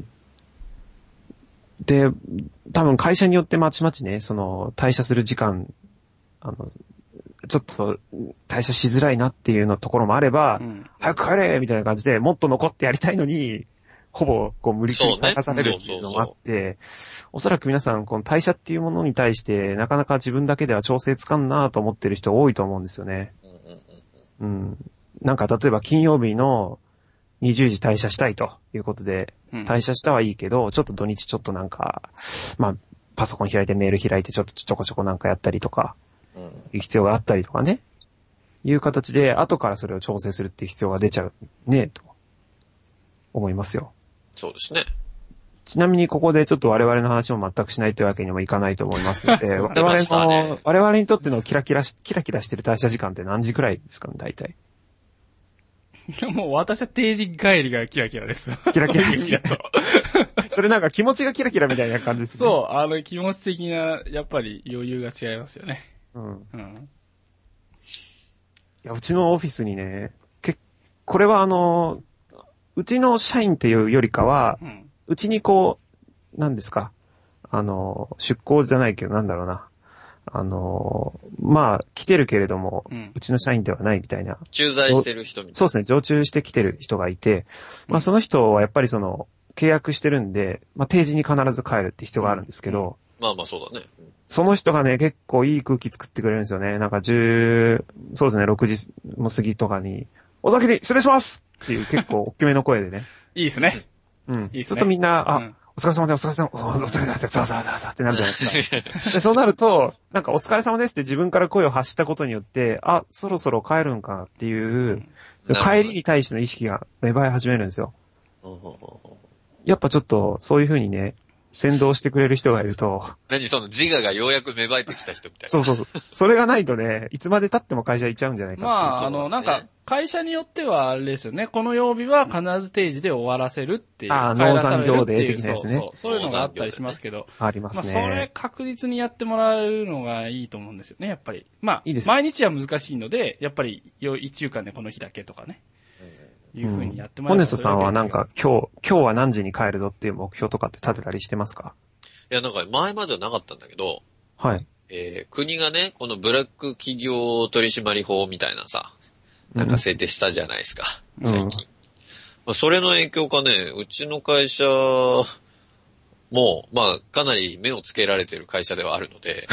で、多分会社によってまちまちね、その、退社する時間、あの、ちょっと退社しづらいなっていうのところもあれば、うん、早く帰れみたいな感じでもっと残ってやりたいのに、ほぼこう無理くり帰らされるっていうのもあって、おそらく皆さんこの退社っていうものに対してなかなか自分だけでは調整つかんなと思ってる人多いと思うんですよね。うん。なんか例えば金曜日のにじゅうじ退社したいということで、退社したはいいけど、ちょっと土日ちょっとなんか、まあ、パソコン開いてメール開いてちょっとちょこちょこなんかやったりとか、いう必要があったりとかね。いう形で、後からそれを調整するっていう必要が出ちゃうね、と思いますよ。 そうですね。 ちなみにここでちょっと我々の話も全くしないというわけにもいかないと思いますので、我々の、ね、我々にとってのキラキラし、キラキラしてる退社時間って何時くらいですかね、大体。 いやもう私は定時帰りがキラキラです。 キラキラです。それなんか気持ちがキラキラみたいな感じですね。 そう、あの気持ち的な、やっぱり余裕が違いますよね。うん。うん。 いや、うちのオフィスにね、け、これはあの、うちの社員っていうよりかは、うん、うちにこう、何ですか、あの、出向じゃないけどなんだろうな。あの、まあ、来てるけれども、うん、うちの社員ではないみたいな。 駐在してる人みたいな。 そうですね、常駐してきてる人がいて、まあその人はやっぱりその、契約してるんで、まあ定時に必ず帰るって必要があるんですけど、うんうん、 まあまあそうだね。うん、 その人がね、結構いい空気作ってくれるんですよね。なんかじゅう、そうですね、ろくじも過ぎとかに、お先に失礼しますっていう結構大きめの声でね。 いいですね。 うん。 いいですね。 ちょっとみんな、あ、 うん、 お疲れ様でお疲れ様、お疲れ様です、さあさあさあさあってなるじゃないですか。で、そうなると、なんかお疲れ様ですって自分から声を発したことによって、あ、そろそろ帰るんかっていう、うん、帰りに対しての意識が芽生え始めるんですよ。やっぱちょっと、そういう風にね、先導してくれる人がいると。 何その自我がようやく芽生えてきた人みたいな。 そうそうそう。それがないとね、いつまで経っても会社行っちゃうんじゃないかっていう。 まあ、あの、なんか、会社によってはあれですよね。この曜日は必ず定時で終わらせるっていう。 ああ、納残業で的なやつね。 そうそう。そういうのがあったりしますけど。 ありますね。 まあ、それ確実にやってもらうのがいいと思うんですよね、やっぱり。まあ、 いいです。 毎日は難しいので、やっぱり、一週間でこの日だけとかね。いう風にやってもらう。 ホネストさんはなんか、今日、今日は何時に帰るぞっていう目標とかって立てたりしてますか？ いや、なんか前まではなかったんだけど、 はい。 えー、国がね、このブラック企業取締法みたいなさ、なんか制定したじゃないですか、うん、最近。まあ、それの影響かね、うちの会社も、まあ、かなり目をつけられてる会社ではあるので。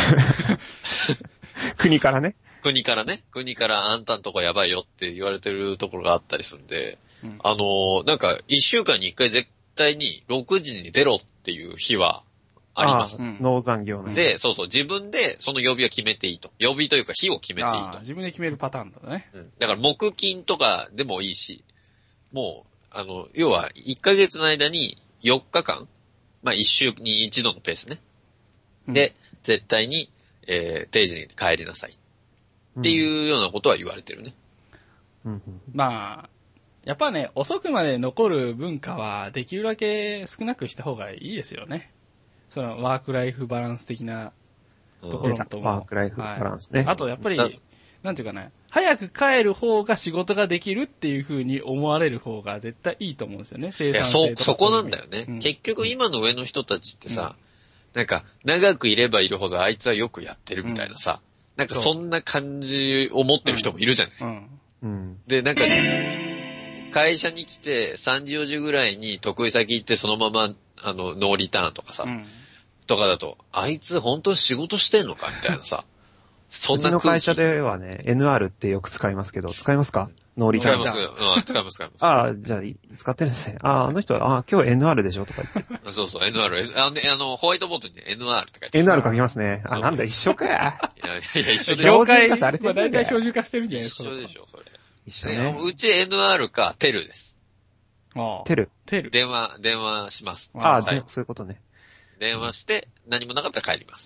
国からね。 国からね、国からあんたんとこやばいよって言われてるところがあったりするんで、うん、あのー、なんか一週間に一回絶対にろくじに出ろっていう日は、あります。 納残業ね。 で、そうそう、自分でその曜日は決めていいと。曜日というか日を決めていいと。 自分で決めるパターンだね。 うん。だから木金とかでもいいし、もう、あの、要はいっかげつの間によっかかん、まあいっ週に一度のペースね。うん、で、絶対に、えー、定時に帰りなさい。っていうようなことは言われてるね。 うん、まあ、やっぱね、遅くまで残る文化はできるだけ少なくした方がいいですよね。そのワークライフバランス的なところとも、 ワークライフバランスね。 はい、あとやっぱり、なんていうかな、早く帰る方が仕事ができるっていう風に思われる方が絶対いいと思うんですよね、生産性とか。いや、 そ、そこなんだよね。うん、結局今の上の人たちってさ、うん、なんか、長くいればいるほどあいつはよくやってるみたいなさ、うん、なんかそんな感じを持ってる人もいるじゃない。うんうん、で、なんか、会社に来てさんじよじぐらいに得意先行ってそのまま、あの、ノーリターンとかさ、うん、とかだと、あいつ本当に仕事してんのかみたいなさ。 そんなうちの会社ではね、エヌアール ってよく使いますけど、使いますか？ノーリターン。 使います。うん、使います、使います。 ああ、じゃあ、使ってるんですね。ああ、あの人は、ああ、今日 エヌアール でしょとか言って。 そうそう、エヌアール。あの、ね、あのホワイトボードに エヌアール って書いてある。エヌアール 書きますね。あ、なんだ、一緒か。いや、 いや、一緒で業界、まあ大体標準化してるんじゃないですか。 一緒でしょ、それ。 一緒ね。 うち エヌアール か、テルです。 ああ。テル。 テル。 電話、電話します。 ああ、そういうことね。 電話して、何もなかったら帰ります。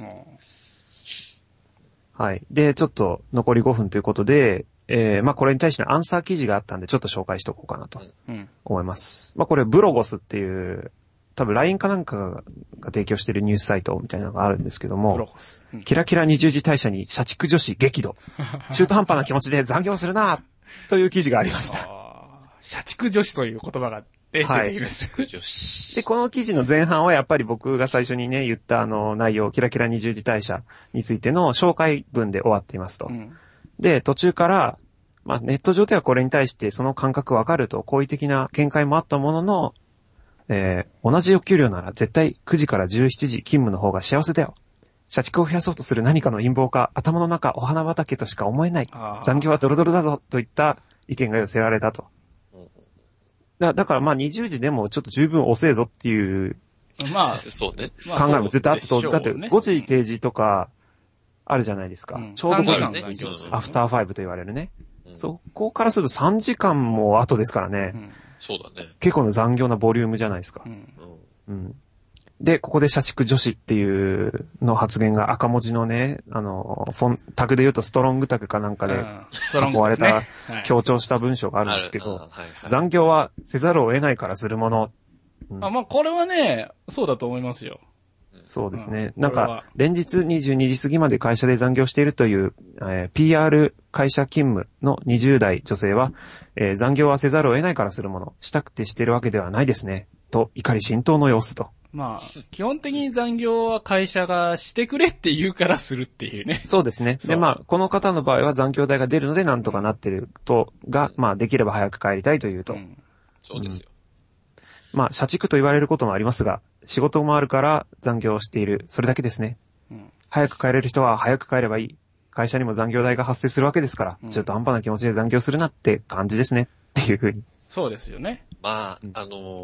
はい。で、ちょっと残りごふんということで、えー、まあこれに対してのアンサー記事があったんで、ちょっと紹介しておこうかなと思います。うん、まあこれ、ブロゴスっていう、多分 ライン かなんかが提供しているニュースサイトみたいなのがあるんですけども、うん、キラキラ二十字大社に社畜女子激怒。中途半端な気持ちで残業するなという記事がありました。 社畜女子という言葉が出てきます。 社畜女子。 で、この記事の前半はやっぱり僕が最初にね、言ったあの内容、キラキラ二十字大社についての紹介文で終わっていますと。うん、で、途中から、まあネット上ではこれに対してその感覚わかると好意的な見解もあったものの、えー、同じお給料なら絶対くじからじゅうしちじ勤務の方が幸せだよ。社畜を増やそうとする何かの陰謀か、頭の中お花畑としか思えない。残業はドロドロだぞといった意見が寄せられたと。だ, だからまあにじゅうじでもちょっと十分遅えぞっていうまあそうね考えも絶対あったと、だってごじ定時とかあるじゃないですか。うん、ちょうどごじ、ね、アフターファイブと言われるね、うん。そこからするとさんじかんも後ですからね。うん、 そうだね。 結構の残業なボリュームじゃないですか。うんうん、で、ここで社畜女子っていうの発言が赤文字のね、あの、フォン、タグで言うとストロングタグかなんかで囲われた、ねはい、強調した文章があるんですけど、はいはい、残業はせざるを得ないからするもの。 うん、あまあ、これはね、そうだと思いますよ。 そうですね。うん、なんか、連日にじゅうにじ過ぎまで会社で残業しているという、えー、ピーアール 会社勤務のにじゅう代女性は、えー、残業はせざるを得ないからするもの、したくてしてるわけではないですね。と、怒り心頭の様子と。 まあ、基本的に残業は会社がしてくれって言うからするっていうね。 そうですね。で、まあ、この方の場合は残業代が出るのでなんとかなってると、が、まあ、できれば早く帰りたいというと。うん、 そうですよ。 うん、まあ、社畜と言われることもありますが、仕事もあるから残業をしている。それだけですね。うん、早く帰れる人は早く帰ればいい。会社にも残業代が発生するわけですから、うん、ちょっと半端な気持ちで残業するなって感じですね。っていうふうに。 そうですよね。 まあ、あのー、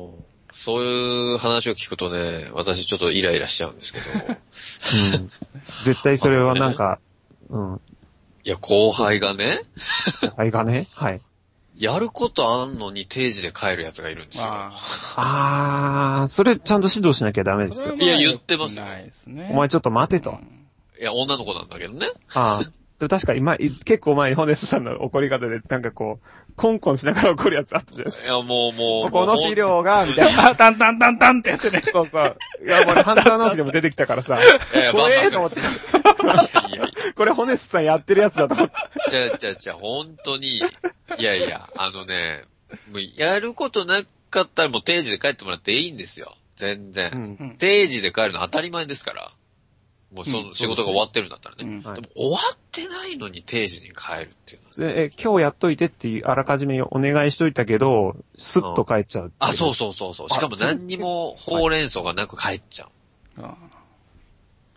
そういう話を聞くとね、私ちょっとイライラしちゃうんですけど。 うん、絶対それはなんか、ね、うん。 いや、後輩がね。 後輩がね、はい。 やることあんのに定時で帰るやつがいるんですよ。 ああー、それちゃんと指導しなきゃダメですよ。 いや、言ってますよ。 お前ちょっと待てと。うん、 いや、女の子なんだけどね。 ああ。でも確かに前、結構前にホネスさんの怒り方で、なんかこう、コンコンしながら怒るやつあったじゃないですか。 いや、もうもう。 この資料が、みたいな。 タンタンタンタンってやってね。 そうそう。いや、もうハンター直樹でも出てきたからさ。 いやいや、 怖えと思って。いやいやこれホネスさんやってるやつだと思って。 じゃあ、じゃあ、じゃあ、本当に。いやいや、あのね、もうやることなかったらもう定時で帰ってもらっていいんですよ。全然。うん、定時で帰るの当たり前ですから。もうその仕事が終わってるんだったらね。うんでねうん、でも終わってないのに定時に帰るっていうのは、 ね。え、今日やっといてってあらかじめお願いしといたけど、スッと帰っちゃう、うん。 あ、そうそうそうそう。しかも何にもほうれん草がなく帰っちゃう。はい、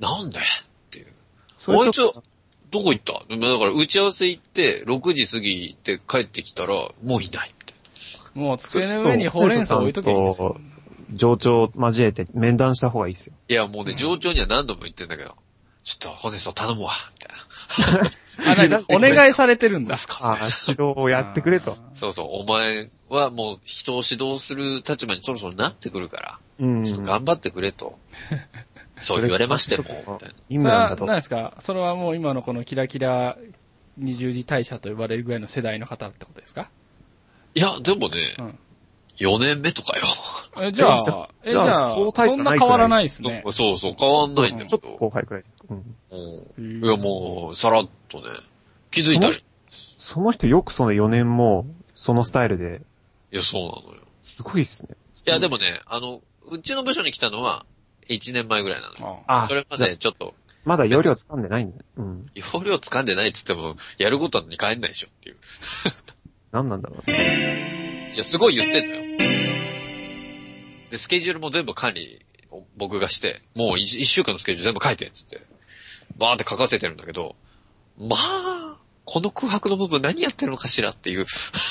なんでっていう。あいつ、どこ行っただから打ち合わせ行って、ろくじ過ぎて帰ってきたら、もういないみたいな。もう机の上にほうれん草置いとけばいいんですよ。 上長交えて面談した方がいいですよ。 いや、もうね、上長には何度も言ってんだけど、ちょっと、ホネスを頼むわ、みたいな。 あ、お願いされてるんだ。 あ、指導をやってくれと。 そうそう、お前はもう人を指導する立場にそろそろなってくるから、うん、ちょっと頑張ってくれと。そう言われましても、みたいな。 意味なんだと。何ですか？それはもう今のこのキラキラ二十字大社と呼ばれるぐらいの世代の方ってことですか？ いや、でもね、うんよねんめとかよ。 え、じゃあ、え、じゃあ、そんな変わらないですね。 そうそう、変わんないんだけど。 ちょっと後輩くらい。 うん。うん、いや、もう、さらっとね、気づいたり。 その人よくそのよねんも、そのスタイルで。 いや、そうなのよ。 すごいっすね。 いや、でもね、あの、うちの部署に来たのは、いちねんまえぐらいなのよ。ああ。それまでちょっと。 まだ容量掴んでないんだ。うん。 容量掴んでないって言っても、やることはに帰んないでしょっていう。 何なんだろうね。 いや、すごい言ってんだよ。で、スケジュールも全部管理を僕がして、もう一週間のスケジュール全部書いてっつって、バーって書かせてるんだけど、まあ、この空白の部分何やってるのかしらっていう。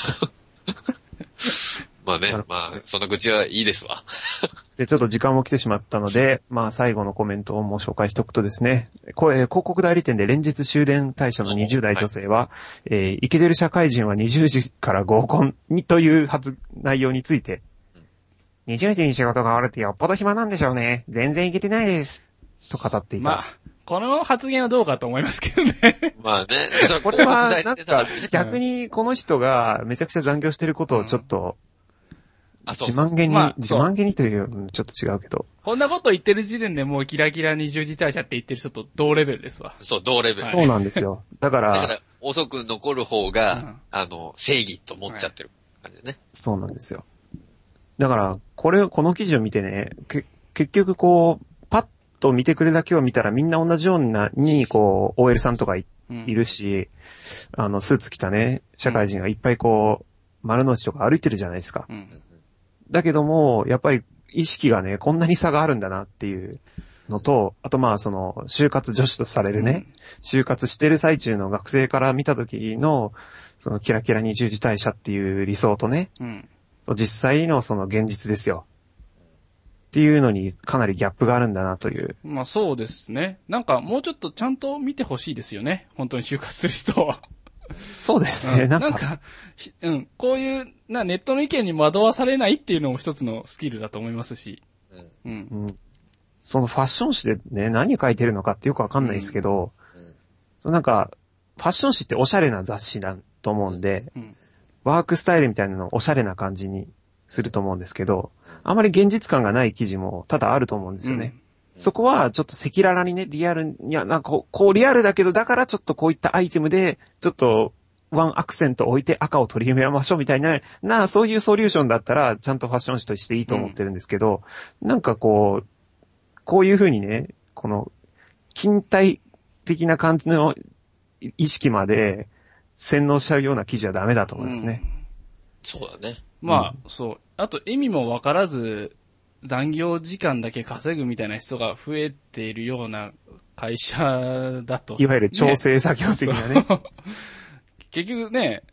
まあね、まあ、その愚痴はいいですわ。 で、ちょっと時間も来てしまったので、まあ最後のコメントをもう紹介しておくとですね、これ、広告代理店で連日終電対象のにじゅう代女性は、はい、えー、イケてる社会人はにじゅうじから合コンにという発、内容について、にじゅうじに仕事が終わるってよっぽど暇なんでしょうね。全然いけてないです。と語っていた。 まあ、この発言はどうかと思いますけどね。 まあね。 これは、なんか、逆にこの人がめちゃくちゃ残業してることをちょっと、自慢げに、まあ、自慢げにという、ちょっと違うけど。 こんなこと言ってる時点でもうキラキラ二十字大社って言ってる人と同レベルですわ。 そう、同レベル。 そうなんですよ。だから、 だから遅く残る方が、うん、あの、正義と思っちゃってる感じね、はい。そうなんですよ。だから、これ、この記事を見てね、け、結局こう、パッと見てくれだけを見たらみんな同じようなに、こう、オーエル さんとか い,、うん、いるし、あの、スーツ着たね、社会人がいっぱいこう、丸の内とか歩いてるじゃないですか。うん、だけども、やっぱり意識がね、こんなに差があるんだなっていうのと、あとまあその、就活女子とされるね、うん、就活してる最中の学生から見た時の、そのキラキラ二十字大社っていう理想とね、うん実際のその現実ですよ。っていうのにかなりギャップがあるんだなという。 まあそうですね。なんかもうちょっとちゃんと見てほしいですよね。本当に就活する人は。 そうですね。 うん、なんか、なんかうん、こういうなネットの意見に惑わされないっていうのも一つのスキルだと思いますし。 うん。うん、そのファッション誌でね、何書いてるのかってよくわかんないですけど、うん、なんか、ファッション誌っておしゃれな雑誌だと思うんで、うんワークスタイルみたいなのをおしゃれな感じにすると思うんですけど、あまり現実感がない記事も多々あると思うんですよね。うん、そこはちょっと赤裸々にね、リアルに、いや、なんかこう、こうリアルだけど、だからちょっとこういったアイテムで、ちょっとワンアクセント置いて赤を取り入れましょうみたいな、なあ、そういうソリューションだったら、ちゃんとファッション誌としていいと思ってるんですけど、うん、なんかこう、こういう風にね、この、近代的な感じの意識まで、洗脳しちゃうような記事はダメだと思いますね。うん、 そうだね。 まあ、うん、そう。あと、意味もわからず、残業時間だけ稼ぐみたいな人が増えているような会社だと。 いわゆる調整作業的なね。 結局ね、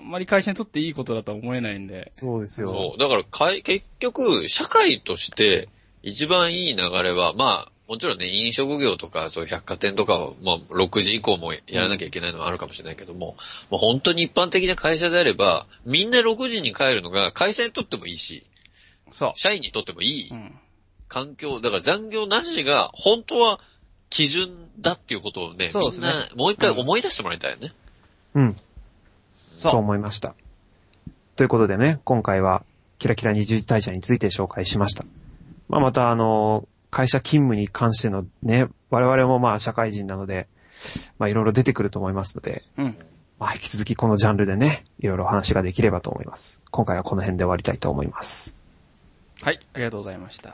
んまり会社にとっていいことだとは思えないんで。 そうですよ。 そう。だからかい、結局、社会として一番いい流れは、まあ、もちろんね、飲食業とか、そういう百貨店とかを、まあ、ろくじ以降もやらなきゃいけないのはあるかもしれないけども、もう本当に一般的な会社であれば、みんなろくじに帰るのが会社にとってもいいし、 そう。 社員にとってもいいうん環境、だから残業なしが本当は基準だっていうことをね、 そうですねみんなもう一回思い出してもらいたいよね。 うん。 そうそう思いました。ということでね、今回はキラキラ二重退社について紹介しました。まあまたあの、会社勤務に関してのね、我々もまあ社会人なので、まあいろいろ出てくると思いますので、 うん。 まあ引き続きこのジャンルでね、いろいろお話ができればと思います。今回はこの辺で終わりたいと思います。 はい、ありがとうございました。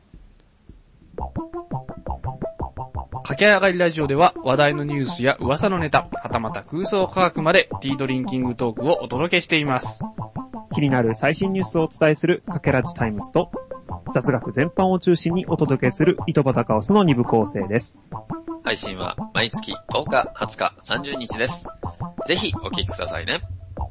駆け上がりラジオでは話題のニュースや噂のネタ、はたまた空想科学までティードリンキングトークをお届けしています。 気になる最新ニュースをお伝えするかけらじタイムズと、雑学全般を中心にお届けする井戸端カオスのに部構成です。 配信は毎月とおか、はつか、さんじゅうにちです。ぜひお聞きくださいね。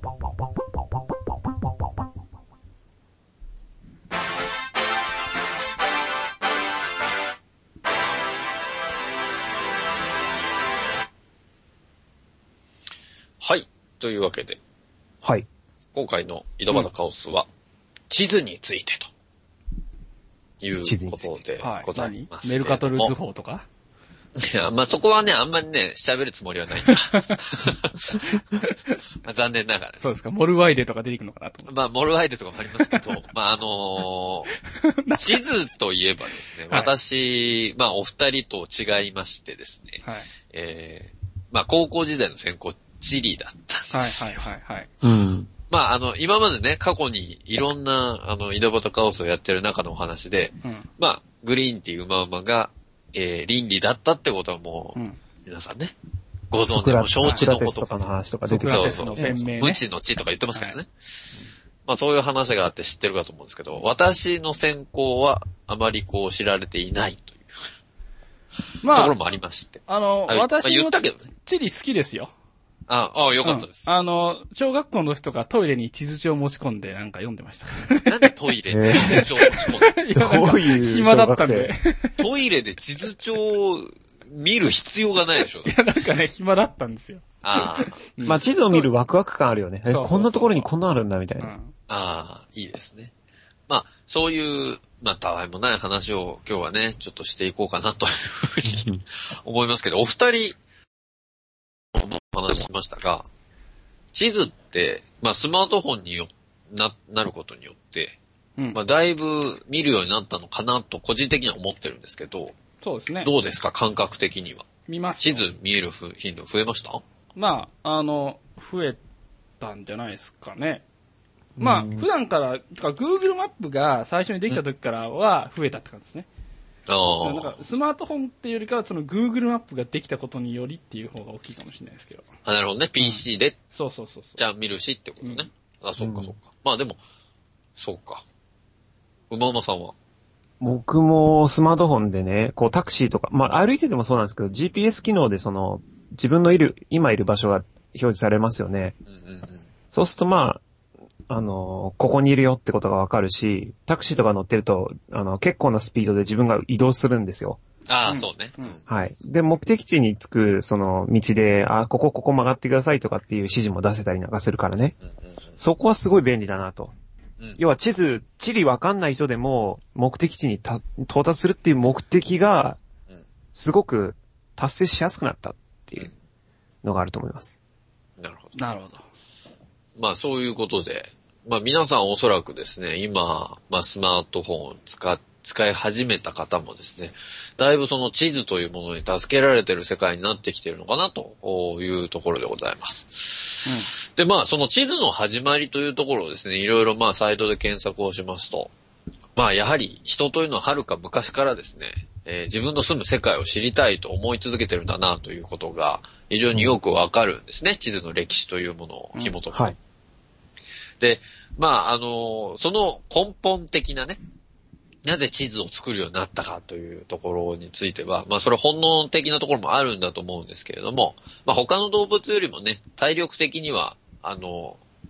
はい。というわけで、 はい。 今回の井戸端カオスは、地図についてということでございます。 メルカトル図法とかいや、まあ、そこはね、あんまりね、喋るつもりはないんだ。まあ、残念ながら、ね。 そうですか、モルワイデとか出てくるのかなと思って。 まあ、モルワイデとかもありますけど、まあ、あのー、地図といえばですね、はい、私、まあ、お二人と違いましてですね、はい、えー、まあ、高校時代の専攻、地理だったんですよ。 はいはいはいはい。 うん。 まあ、あの、今までね、過去にいろんな、あの、井戸端カオスをやってる中のお話で、うん、まあ、グリーンティーうまうまが、えー、倫理だったってことはもう、うん、皆さんね、ご存知の承知のこととかの話とか出てくる。 そうそうそう。無知の知とか言ってますからね。はい、まあ、そういう話があって知ってるかと思うんですけど、私の専攻はあまりこう知られていないという、まあ、ところもありまして。 あの、 あ私も、 まあ、言ったけどね。 地理好きですよ。 ああ、よかったです、 うん。あの、小学校の時とかトイレに地図帳持ち込んでなんか読んでました。 なんでトイレに地図帳持ち込んでどういう暇だったんで。 トイレで地図帳を見る必要がないでしょ。 いや、なんかね、暇だったんですよ。 ああ。 まあ、地図を見るワクワク感あるよね。そうそうそう、こんなところにこんなあるんだ、みたいな。うん、 ああ、いいですね。まあ、そういう、まあ、たわいもない話を今日はね、ちょっとしていこうかなというふうに思いますけど、お二人、お話ししましたが、地図って、まあ、スマートフォンによな、なることによって、うん、まあ、だいぶ見るようになったのかなと、個人的には思ってるんですけど、 そうですね。 どうですか、感覚的には。 見ます。 地図見える頻度増えました？ まあ、あの、増えたんじゃないですかね。まあ、普段から、Google マップが最初にできた時からは増えたって感じですね。 ああ。 なんかスマートフォンっていうよりかは、その Google マップができたことによりっていう方が大きいかもしれないですけど。 あ、なるほどね。ピーシー で。うん、 そうそうそうそう。 じゃあ見るしってことね。うん、あ、そっかそっか。まあでも、そうか。うまうまさんは僕もスマートフォンでね、こうタクシーとか、まあ歩いててもそうなんですけど、ジーピーエス 機能でその、自分のいる、今いる場所が表示されますよね。うんうんうん、そうするとまあ、あの、ここにいるよってことがわかるし、タクシーとか乗ってると、あの、結構なスピードで自分が移動するんですよ。 ああ、うん、そうね、うん。 はい。で、目的地に着く、その、道で、あ、ここ、ここ曲がってくださいとかっていう指示も出せたりなんかするからね。うんうんうん、そこはすごい便利だなと。うん、要は地図、地理わかんない人でも、目的地にた到達するっていう目的が、すごく達成しやすくなったっていうのがあると思います。 なるほど。 なるほど。 まあそういうことで、まあ皆さんおそらくですね、今、まあスマートフォンを使っ、使い始めた方もですね、だいぶその地図というものに助けられている世界になってきているのかなというところでございます。うん、で、まあその地図の始まりというところをですね、いろいろまあサイトで検索をしますと、まあやはり人というのは遥か昔からですね、えー、自分の住む世界を知りたいと思い続けてるんだなということが非常によくわかるんですね、地図の歴史というものを紐解くと。うんはいで、まあ、あの、その根本的なね、なぜ地図を作るようになったかというところについては、まあ、それ本能的なところもあるんだと思うんですけれども、まあ、他の動物よりもね、体力的には、あの、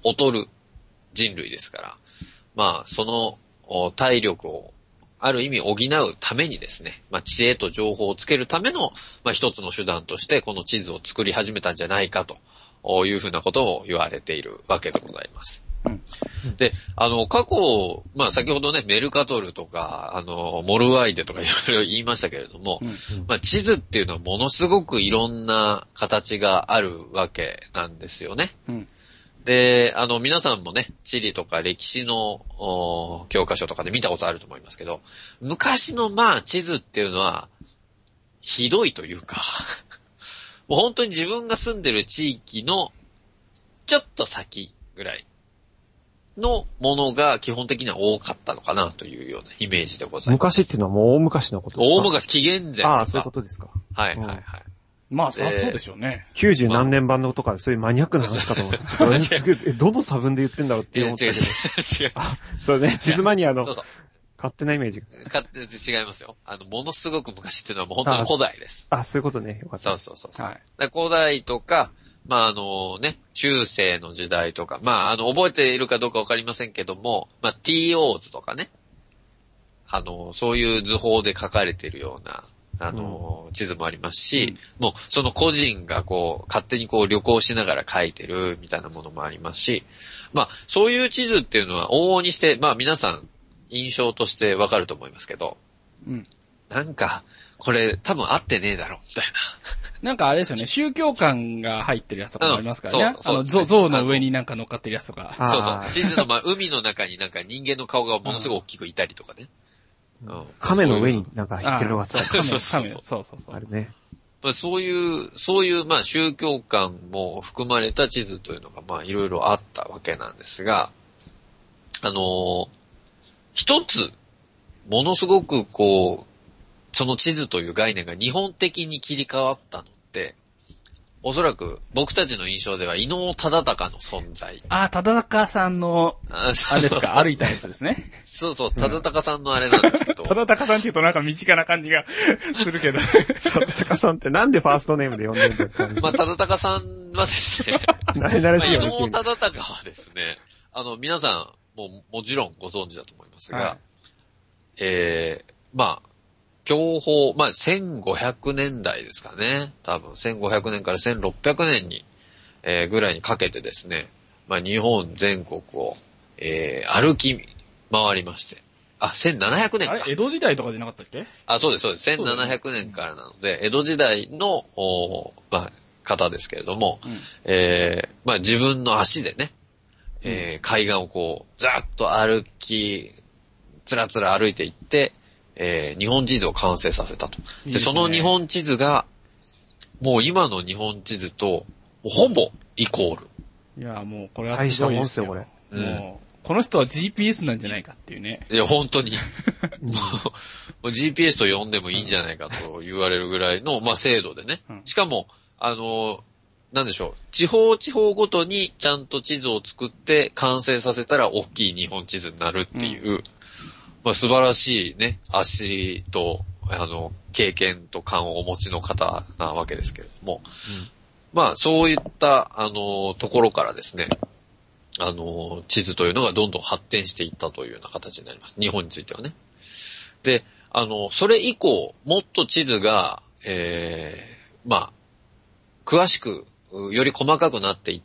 劣る人類ですから、まあ、その体力をある意味補うためにですね、まあ、知恵と情報をつけるための、まあ、一つの手段としてこの地図を作り始めたんじゃないかというふうなことを言われているわけでございます。うん、で、あの、過去、まあ、先ほどね、メルカトルとか、あの、モルワイデとかいろいろ言いましたけれども、うん、まあ、地図っていうのはものすごくいろんな形があるわけなんですよね。うん、で、あの、皆さんもね、地理とか歴史の教科書とかで見たことあると思いますけど、昔のまあ、地図っていうのは、ひどいというか、もう本当に自分が住んでる地域の、ちょっと先ぐらいのものが基本的には多かったのかなというようなイメージでございます。 昔っていうのはもう大昔のことですか？ 大昔、紀元前。 ああ、そういうことですか。 はいはいはい。うん、 まあ、さそうでしょうね。 きゅうじゅう何年版のとか、そういうマニアックな話かと思って、ちょっとすぐ、え、どの差分で言ってんだろうって思ったけど。違う違う違う。あ、そうね、地図マニアの。そうそう。勝手なイメージ。 勝手違いますよ。あの、ものすごく昔っていうのはもう本当に古代です。 あ、あそういうことね。よかったです。 そうそうそう。はい。古代とか、まああのね、中世の時代とか、まああの、覚えているかどうかわかりませんけども、まあ ティーオーズ とかね、あの、そういう図法で書かれているような、あの、うん、地図もありますし、うん、もうその個人がこう、勝手にこう旅行しながら書いてるみたいなものもありますし、まあそういう地図っていうのは往々にして、まあ皆さん印象としてわかると思いますけど、うん、なんか、これ多分合ってねえだろ、みたいな。 なんかあれですよね、宗教観が入ってるやつとかもありますからね。そう、そう、ね、あの、象の上になんか乗っかってるやつとか。 そうそう。地図の、まあ、海の中になんか人間の顔がものすごく大きくいたりとかね。 うん、亀の上になんか広がってる。そうそうそう。そうそうそう。 あるね。 まあ、そういう、そういう、まあ、宗教観も含まれた地図というのが、まあ、いろいろあったわけなんですが、あのー、一つ、ものすごくこう、その地図という概念が日本的に切り替わったのって、おそらく僕たちの印象では伊能忠敬の存在。 ああ、忠敬さんの、あれですか、歩いたやつですね。 そうそう、忠敬さんのあれなんですけど。 忠敬さんって言うとなんか身近な感じがするけど。 忠敬さんってなんでファーストネームで呼んでるんだって感じ。 まあ、忠敬さんはですね、 慣れ慣れしいよね。 伊能忠敬はですね、あの、皆さんももちろんご存知だと思いますが、はい、えー、まあ、享保、まあ、せんごひゃくねんだいですかね。多分、せんごひゃくねんからせんろっぴゃくねんに、えー、ぐらいにかけてですね、まあ、日本全国を、えー、歩き回りまして。あ、せんななひゃくねんか。あれ、江戸時代とかじゃなかったっけ？ あ、そうです、そうです。せんななひゃくねんからなので、江戸時代の、おまあ、方ですけれども、うん、えー、まあ、自分の足でね、えー、海岸をこう、ざーっと歩き、つらつら歩いていって、えー、日本地図を完成させたと。で、いいですね、その日本地図が、もう今の日本地図と、ほぼイコール。 いや、もうこれはすごいですよ。大したもんですよ、これ。うん、もうこの人は ジーピーエス なんじゃないかっていうね。 いや、本当に。もう ジーピーエス と呼んでもいいんじゃないかと言われるぐらいの、まあ、精度でね。うん、しかも、あの、なんでしょう。地方地方ごとにちゃんと地図を作って完成させたら大きい日本地図になるっていう、うんまあ、素晴らしいね、足と、あの、経験と勘をお持ちの方なわけですけれども、うん、まあ、そういった、あの、ところからですね、あの、地図というのがどんどん発展していったというような形になります。日本についてはね。で、あの、それ以降、もっと地図が、えー、まあ、詳しく、より細かくなっていった、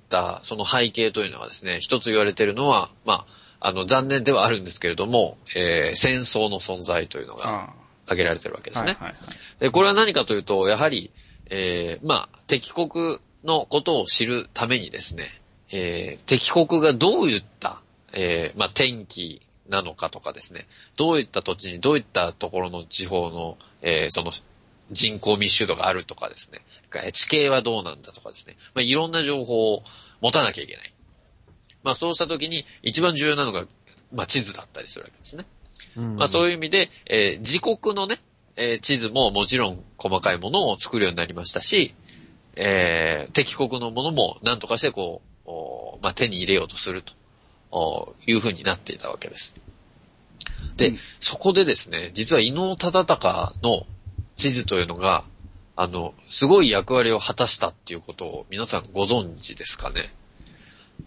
その背景というのはですね、一つ言われているのは、まあ、あの、残念ではあるんですけれども、えー、戦争の存在というのが挙げられているわけですね。はいはいはい、で、これは何かというと、やはり、えー、まあ、敵国のことを知るためにですね、えー、敵国がどういった、えー、まあ、天気なのかとかですね、どういった土地にどういったところの地方の、えー、その人口密集度があるとかですね、地形はどうなんだとかですね、まあ、いろんな情報を持たなきゃいけない。まあそうしたときに一番重要なのが、まあ地図だったりするわけですね。うん、まあそういう意味で、えー、自国のね、えー、地図ももちろん細かいものを作るようになりましたし、えー、敵国のものも何とかしてこう、まあ手に入れようとするというふうになっていたわけです。で、うん、そこでですね、実は伊能忠敬の地図というのが、あの、すごい役割を果たしたっていうことを皆さんご存知ですかね。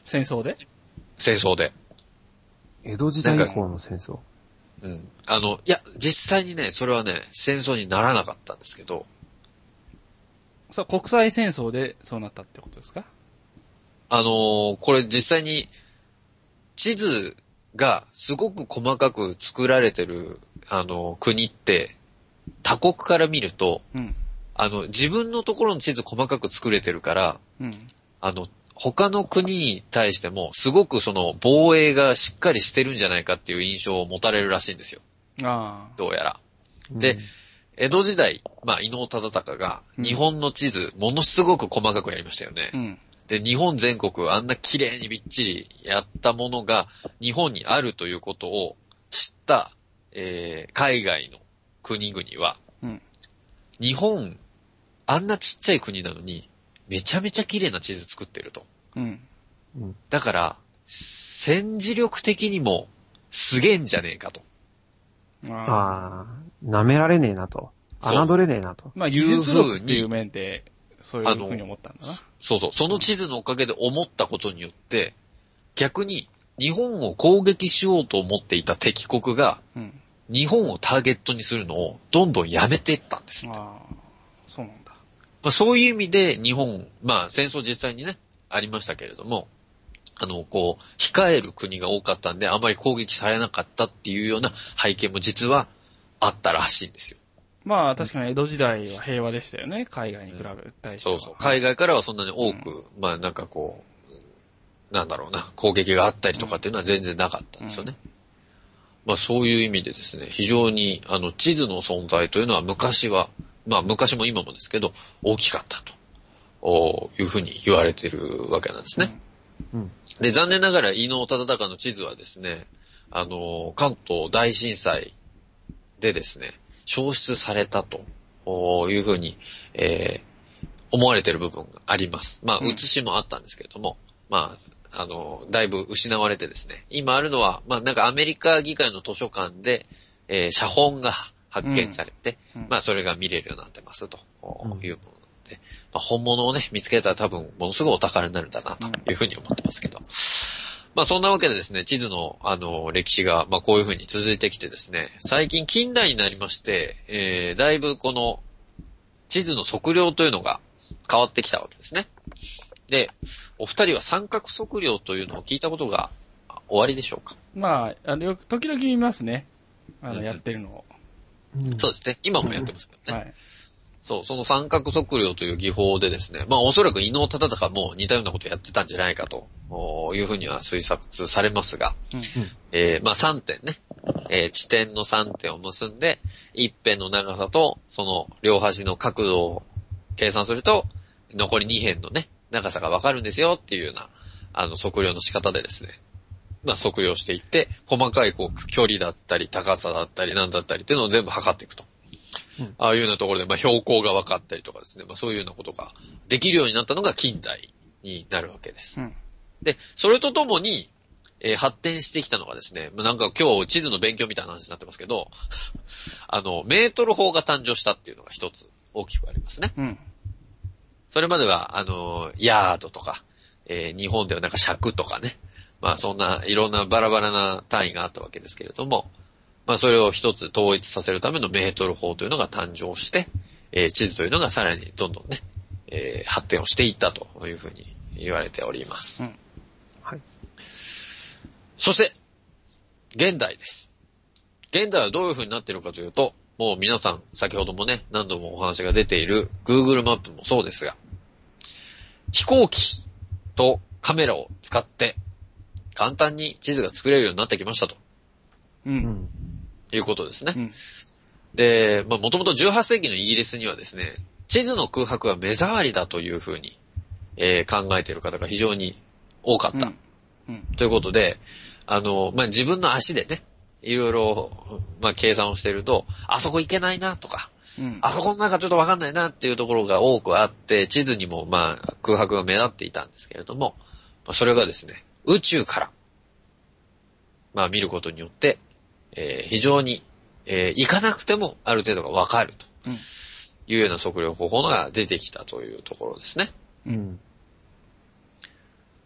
戦争で戦争で。 江戸時代以降の戦争。 うん。あの、いや、実際にね、それはね、戦争にならなかったんですけど。 そう、国際戦争でそうなったってことですか？ あのー、これ実際に、地図がすごく細かく作られてる、あのー、国って、他国から見ると、うん、あの、自分のところの地図細かく作れてるから、うん、あの、他の国に対しても、すごくその防衛がしっかりしてるんじゃないかっていう印象を持たれるらしいんですよ。あどうやら。で、うん、江戸時代、まあ、伊能忠敬が日本の地図、ものすごく細かくやりましたよね。うん、で、日本全国あんな綺麗にびっちりやったものが日本にあるということを知った、えー、海外の国々は、うん、日本、あんなちっちゃい国なのに、めちゃめちゃ綺麗な地図作ってると。うん、だから、戦時力的にもすげえんじゃねえかと。 ああ、舐められねえなと。侮れねえなと。 まあ、技術力っていう面で、そういうふうに思ったんだな。 そうそう。その地図のおかげで思ったことによって、逆に日本を攻撃しようと思っていた敵国が、うん、日本をターゲットにするのをどんどんやめていったんですって。ああ、 そうなんだ。 まあ、そういう意味で日本、まあ戦争実際にね、ありましたけれども、あの、こう、控える国が多かったんで、あまり攻撃されなかったっていうような背景も実はあったらしいんですよ。 まあ確かに江戸時代は平和でしたよね、海外に比べたりしては、 うん。そうそう。海外からはそんなに多く、うん、まあなんかこう、なんだろうな、攻撃があったりとかっていうのは全然なかったんですよね。うん、まあそういう意味でですね、非常にあの地図の存在というのは昔は、まあ昔も今もですけど、大きかったというふうに言われているわけなんですね。うんうん、で、残念ながら伊能忠敬の地図はですね、あの、関東大震災でですね、消失されたというふうに、えー、思われている部分があります。まあ、写しもあったんですけれども、うん、まあ、あの、だいぶ失われてですね、今あるのは、まあ、なんかアメリカ議会の図書館で、えー、写本が発見されて、うん、まあ、それが見れるようになってますというもので、まあ、本物をね、見つけたら多分、ものすごいお宝になるんだな、というふうに思ってますけど。まあ、そんなわけでですね、地図の、あの、歴史が、まあ、こういうふうに続いてきてですね、最近近代になりまして、えー、だいぶこの、地図の測量というのが変わってきたわけですね。で、お二人は三角測量というのを聞いたことがおありでしょうか？ まあ、あの、よく、時々見ますね。あの、うん、やってるのを、 うん。そうですね。今もやってますからね。 うん、はい。 そう、その三角測量という技法でですね、まあおそらく伊能忠敬も似たようなことをやってたんじゃないかというふうには推察されますが、うんえー、まあさんてんね、えー、地点のさんてんを結んで、一辺の長さとその両端の角度を計算すると、残りに辺のね、長さがわかるんですよっていうような、あの測量の仕方でですね、まあ測量していって、細かいこう距離だったり高さだったりなんだったりっていうのを全部測っていくと。うん、ああいうようなところで、まあ、標高が分かったりとかですね、まあ、そういうようなことができるようになったのが近代になるわけです。うん、で、それとともに、えー、発展してきたのがですね、まあ、なんか今日地図の勉強みたいな話になってますけど、あの、メートル法が誕生したっていうのが一つ大きくありますね。うん、それまでは、あの、ヤードとか、えー、日本ではなんか尺とかね、まあそんないろんなバラバラな単位があったわけですけれども、まあそれを一つ統一させるためのメートル法というのが誕生して、えー、地図というのがさらにどんどんね、えー、発展をしていったというふうに言われております。うん、はい。そして、現代です。現代はどういうふうになっているかというと、もう皆さん先ほどもね、何度もお話が出ている Google マップもそうですが、飛行機とカメラを使って簡単に地図が作れるようになってきましたと。うん。いうことですね。うん、で、まあ、もともとじゅうはっせいきのイギリスにはですね、地図の空白は目障りだというふうに、えー、考えている方が非常に多かった。うんうん、ということで、あの、まあ、自分の足でね、いろいろ、まあ、計算をしていると、あそこ行けないなとか、うん、あそこの中ちょっとわかんないなっていうところが多くあって、地図にもまあ、空白が目立っていたんですけれども、まあ、それがですね、宇宙から、まあ、見ることによって、えー、非常に、えー、行かなくてもある程度がわかるというような測量方法が出てきたというところですね。うん、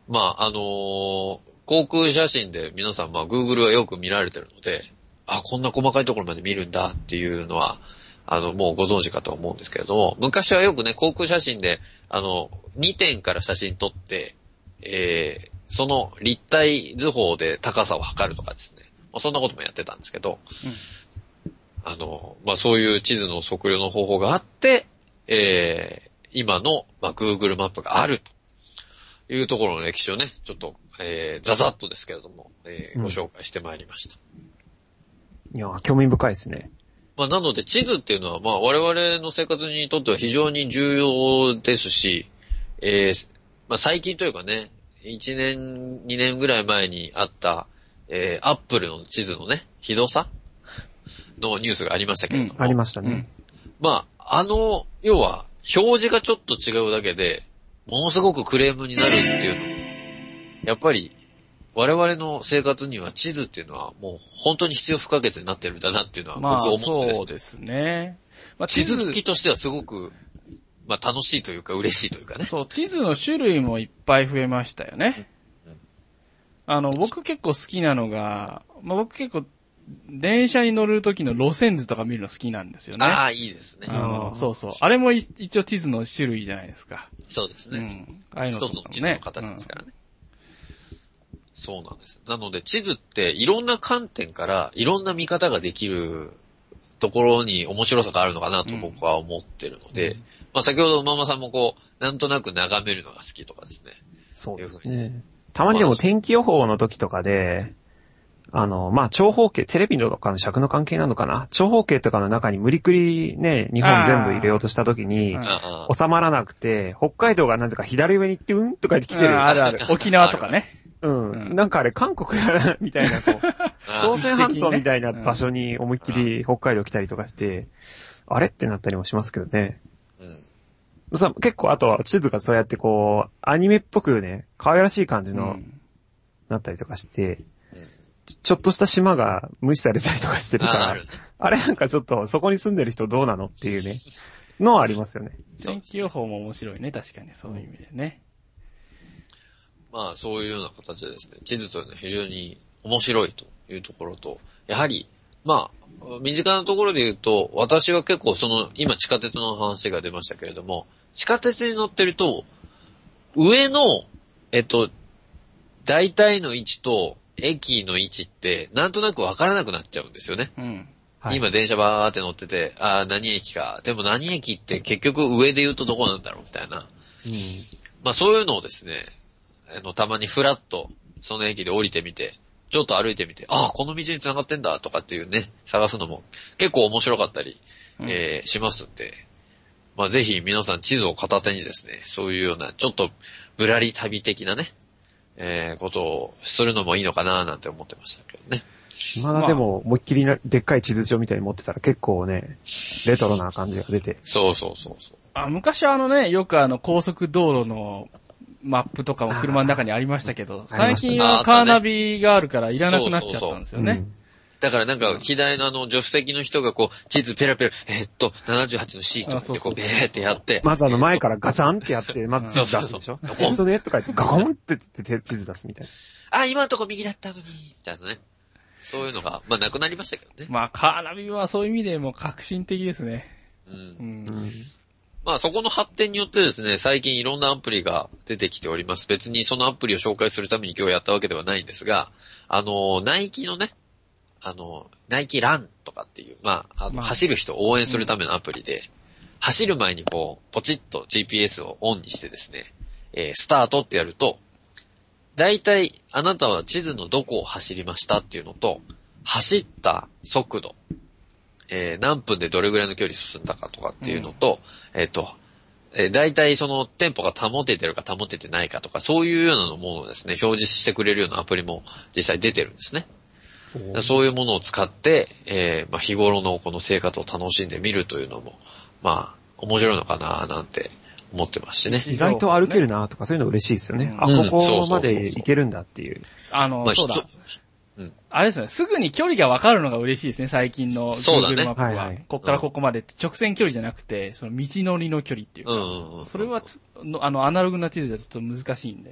まあ、あのー、航空写真で皆さん、まあ、Google はよく見られてるので、あ、こんな細かいところまで見るんだっていうのは、あの、もうご存知かと思うんですけれども、昔はよくね、航空写真で、あの、にてんから写真撮って、えー、その立体図法で高さを測るとかですね。まあ、そんなこともやってたんですけど、うん、あの、まあ、そういう地図の測量の方法があって、えー、今の、まあ、Google マップがあるというところの歴史をね、ちょっと、えー、ざざっとですけれども、えー、ご紹介してまいりました。 うん、いや、興味深いですね。 まあ、なので地図っていうのは、まあ、我々の生活にとっては非常に重要ですし、えー、まあ、最近というかね、いちねん、にねんぐらい前にあった、えー、アップルの地図のね、ひどさのニュースがありましたけれども。 うん、ありましたね。うん、 まあ、あの、要は、表示がちょっと違うだけで、ものすごくクレームになるっていうのも、やっぱり、我々の生活には地図っていうのはもう本当に必要不可欠になってるんだなっていうのは僕思ってですね。 まあ、そうですね。 まあ、地図好きとしてはすごく、まあ楽しいというか嬉しいというかね。 そう、地図の種類もいっぱい増えましたよね。うんうん、あの、僕結構好きなのが、まあ僕結構、電車に乗る時の路線図とか見るの好きなんですよね。 ああ、いいですね。 あの、そうそう。あれも一応地図の種類じゃないですか。 そうですね。 うん。ああいうの一つの地図の形ですからね。うん、そうなんです。なので地図っていろんな観点からいろんな見方ができるところに面白さがあるのかなと僕は思ってるので、うん、まあ先ほどママさんもこう、なんとなく眺めるのが好きとかですね。 そうですね。たまにでも天気予報の時とかで、あの、まあ、長方形、テレビとかの尺の関係なのかな。長方形とかの中に無理くりね、日本全部入れようとした時に、収まらなくて、北海道がなんとか左上に行ってうんとか言ってきてる。 あるある。沖縄とかね。 うん。うん、なんかあれ、韓国やな、みたいな、こう、朝鮮半島みたいな場所に思いっきり北海道来たりとかして、あれってなったりもしますけどね。うん。さ、結構、あとは地図がそうやってこう、アニメっぽくね、可愛らしい感じの、うん、なったりとかして、ちょっとした島が無視されたりとかしてるから、あ, あ, ね、あれなんかちょっとそこに住んでる人どうなのっていうね、のはありますよね。 天気予報も面白いね、確かにそういう意味でね。 まあそういうような形でですね、地図というのは非常に面白いというところと、やはり、まあ、身近なところで言うと、私は結構その、今地下鉄の話が出ましたけれども、地下鉄に乗ってると、上の、えっと、大体の位置と、駅の位置って、なんとなくわからなくなっちゃうんですよね。うんはい、今電車バーって乗ってて、ああ、何駅か。でも何駅って結局上で言うとどこなんだろうみたいな。うん、まあそういうのをですね、あの、たまにフラッと、その駅で降りてみて、ちょっと歩いてみて、ああ、この道に繋がってんだとかっていうね、探すのも結構面白かったり、うん、えー、しますんで、まあぜひ皆さん地図を片手にですね、そういうような、ちょっとぶらり旅的なね、えー、ことをするのもいいのかななんて思ってましたけどね。 まだでも、思いっきりなでっかい地図帳みたいに持ってたら結構ね、レトロな感じが出て。 そうそうそうそう。 あ、昔はあのね、よくあの高速道路のマップとかも車の中にありましたけど、最近はカーナビがあるからいらなくなっちゃったんですよね。 だからなんか、左のあの、助手席の人がこう、地図ペラペラ、えー、っと、ななじゅうはちのシートってこう、ベーってやって。 まずあの前からガチャンってやって、まず地図出すでしょ。ほんとねとか言って、ガコンって言って地図出すみたいな。あ、今のとこ右だったのに、みたいなね。そういうのが、まあなくなりましたけどね。 まあ、カーナビはそういう意味でも革新的ですね。うん。うん、 まあそこの発展によってですね、最近いろんなアプリが出てきております。別にそのアプリを紹介するために今日やったわけではないんですが、あの、ナイキのね、あの、ナイキランとかっていう、まあ、あの、まあ、走る人を応援するためのアプリで、うん、走る前にこう、ポチッと ジーピーエス をオンにしてですね、えー、スタートってやると、大体、あなたは地図のどこを走りましたっていうのと、走った速度、えー、何分でどれぐらいの距離進んだかとかっていうのと、うん、えっと、えー、大体そのテンポが保ててるか保ててないかとか、そういうようなものをですね、表示してくれるようなアプリも実際出てるんですね。そういうものを使って、えー、まあ、日頃のこの生活を楽しんでみるというのも、まあ、面白いのかななんて思ってますしね。 意外と歩けるなとかそういうの嬉しいですよね。うん、あ、ここまで行けるんだっていう。 あの、まあ、そうだ。うん、あれですね、すぐに距離が分かるのが嬉しいですね、最近の Google マップは。ねはいはい、こっからここまで直線距離じゃなくて、その道のりの距離っていうか、うんうんうん、それはあのアナログな地図だとちょっと難しいんで。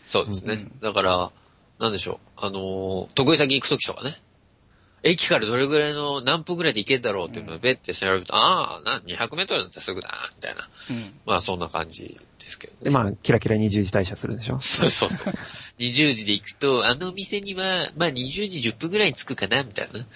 そうですね。うん、だから、なんでしょう。あのー、得意先行くときとかね。駅からどれぐらいの何分ぐらいで行けんだろうっていうのをベッて調べると、うん、ああ、な、にひゃくメートルだったらすぐだな、みたいな。うん、まあそんな感じですけどね。 で、まあ、キラキラにじゅうじ退社するでしょ。 そうそうそう。にじゅうじで行くと、あのお店には、まあにじゅうじじゅっぷんぐらいに着くかな、みたいな。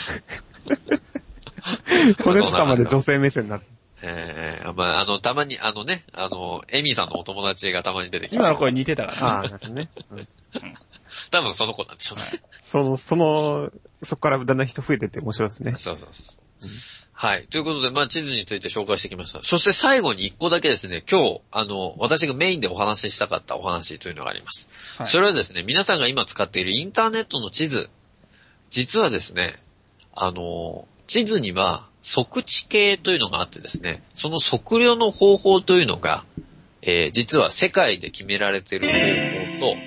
お姉様で女性目線になって。 ええー、まあ、あの、たまに、あのね、あの、エミさんのお友達がたまに出てきます。 今の声似てたからね。 ああ、なるほどね。うん、 多分その子なんでしょうね。 その、その、そこからだんだん人増えてって面白いですね。 そうそうそう。うん、はい。ということで、まあ、地図について紹介してきました。そして最後に一個だけですね、今日、あの、私がメインでお話ししたかったお話というのがあります。はい、それはですね、皆さんが今使っているインターネットの地図、実はですね、あの、地図には測地計というのがあってですね、その測量の方法というのが、えー、実は世界で決められている方法と、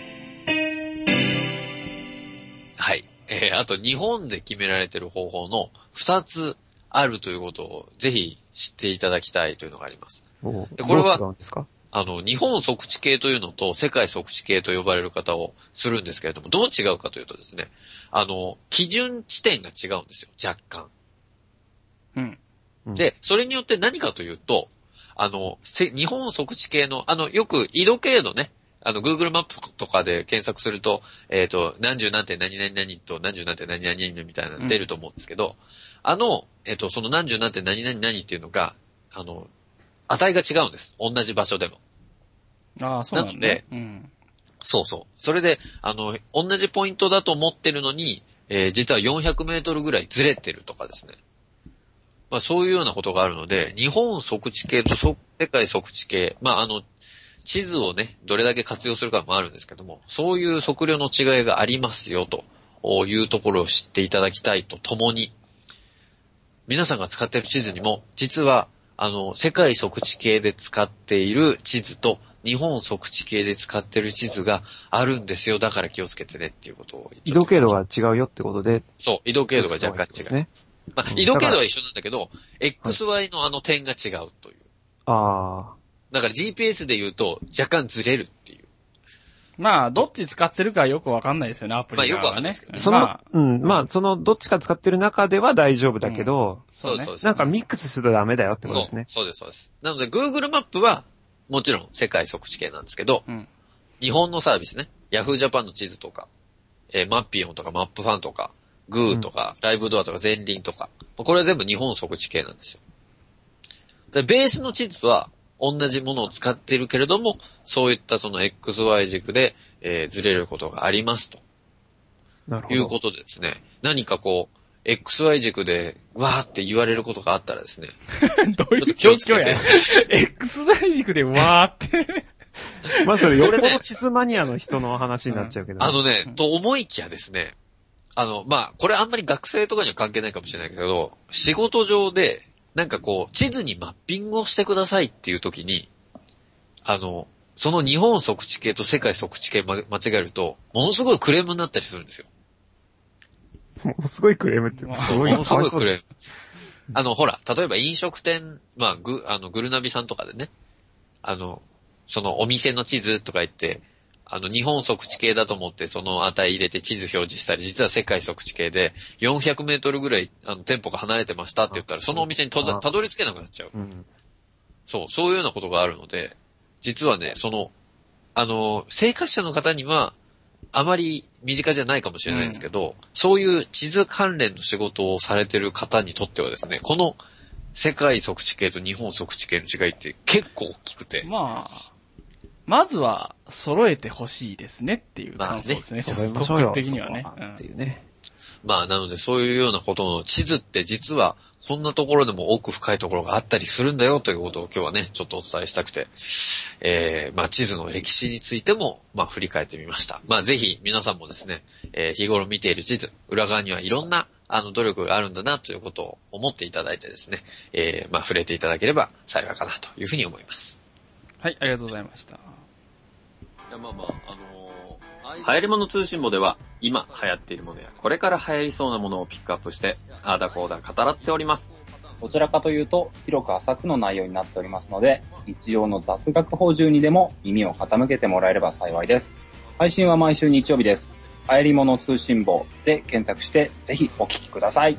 はい。えー、あと日本で決められている方法の二つあるということをぜひ知っていただきたいというのがあります。 でこれは、どう違うんですか？ あの、日本測地計というのと世界測地計と呼ばれる方をするんですけれども、どう違うかというとですね、あの、基準地点が違うんですよ、若干。 うん。 で、それによって何かというと、あの、日本測地計の、あの、よく緯度経度ね、あの、Google マップとかで検索すると、えっと、何十何点何々何と何十何点何々何みたいなの出ると思うんですけど、うん、あの、えっと、その何十何点何々何っていうのが、あの、値が違うんです。同じ場所でも。 ああ、そうなんだ、ね。なので、 うん、そうそう。それで、あの、同じポイントだと思ってるのに、えー、実はよんひゃくメートルぐらいずれてるとかですね。まあそういうようなことがあるので、日本測地計と世界測地計、まああの、地図をね、どれだけ活用するかもあるんですけども、そういう測量の違いがありますよ、というところを知っていただきたいとともに、皆さんが使っている地図にも、実は、あの、世界測地計で使っている地図と、日本測地計で使っている地図があるんですよ。だから気をつけてねっていうことを。 緯度経度が違うよってことで。 そう、緯度経度が若干違う。ね、まあ、緯度経度は一緒なんだけど、エックスワイ のあの点が違うという。 ああ。 だから ジーピーエス で言うと若干ずれるっていう。 まあ、どっち使ってるかよくわかんないですよね、アプリが、ね。 まあよくわかんないですけどね。 その、まあ、うん、まあ、その、どっちか使ってる中では大丈夫だけど、うん、 そうそうそう。 なんかミックスするとダメだよってことですね。 そう、そうです、そうです。なので、Google マップは、もちろん世界測地計なんですけど、うん、日本のサービスね、Yahoo Japan の地図とか、えー、マッピオンとかマップファンとか、グーとか、うん、ライブドアとか、ゼンリンとか、これは全部日本測地計なんですよ。で、ベースの地図は同じものを使っているけれども、そういったその エックスワイ 軸で、えー、ずれることがありますと。 なるほど。 いうことでですね、何かこう、エックスワイ 軸で、わーって言われることがあったらですね。 どういう状況やエックスワイ 軸でわーって。 まあそれよっぽど地図マニアの人の話になっちゃうけど、ねうん。あのね、うん、と思いきやですね、あの、まあ、これあんまり学生とかには関係ないかもしれないけど、仕事上で、なんかこう、地図にマッピングをしてくださいっていう時に、あの、その日本測地計と世界測地計間違えると、ものすごいクレームになったりするんですよ。 ものすごいクレームってすごい。 ものすごいクレーム。あの、ほら、例えば飲食店、まあ、グ、あの、グルナビさんとかでね、あの、そのお店の地図とか言って、あの、日本測地計だと思ってその値入れて地図表示したり、実は世界測地計でよんひゃくメートルぐらい、あの、店舗が離れてましたって言ったら、そのお店にたどり着けなくなっちゃう。うん、そう、そういうようなことがあるので、実はね、その、あの、生活者の方には、あまり身近じゃないかもしれないんですけど、うん、そういう地図関連の仕事をされてる方にとってはですね、この世界測地計と日本測地計の違いって結構大きくて。 まあ、まずは揃えてほしいですねっていう感想ですね。 まあね、揃えましょうよ。 的にはね。 っていうね。 まあ、なのでそういうようなことの地図って実はこんなところでも奥深いところがあったりするんだよということを今日はね、ちょっとお伝えしたくて、えー、まあ地図の歴史についても、まあ振り返ってみました。まあぜひ皆さんもですね、えー、日頃見ている地図、裏側にはいろんなあの努力があるんだなということを思っていただいてですね、えー、まあ触れていただければ幸いかなというふうに思います。 はい、ありがとうございました。いやまあまあ、あのー、流行り物通信簿では今流行っているものやこれから流行りそうなものをピックアップして、あーだこーだ語らっております。 どちらかというと広く浅くの内容になっておりますので、一応の雑学法中にでも耳を傾けてもらえれば幸いです。 配信は毎週日曜日です。流行り物通信簿で検索して、ぜひお聞きください。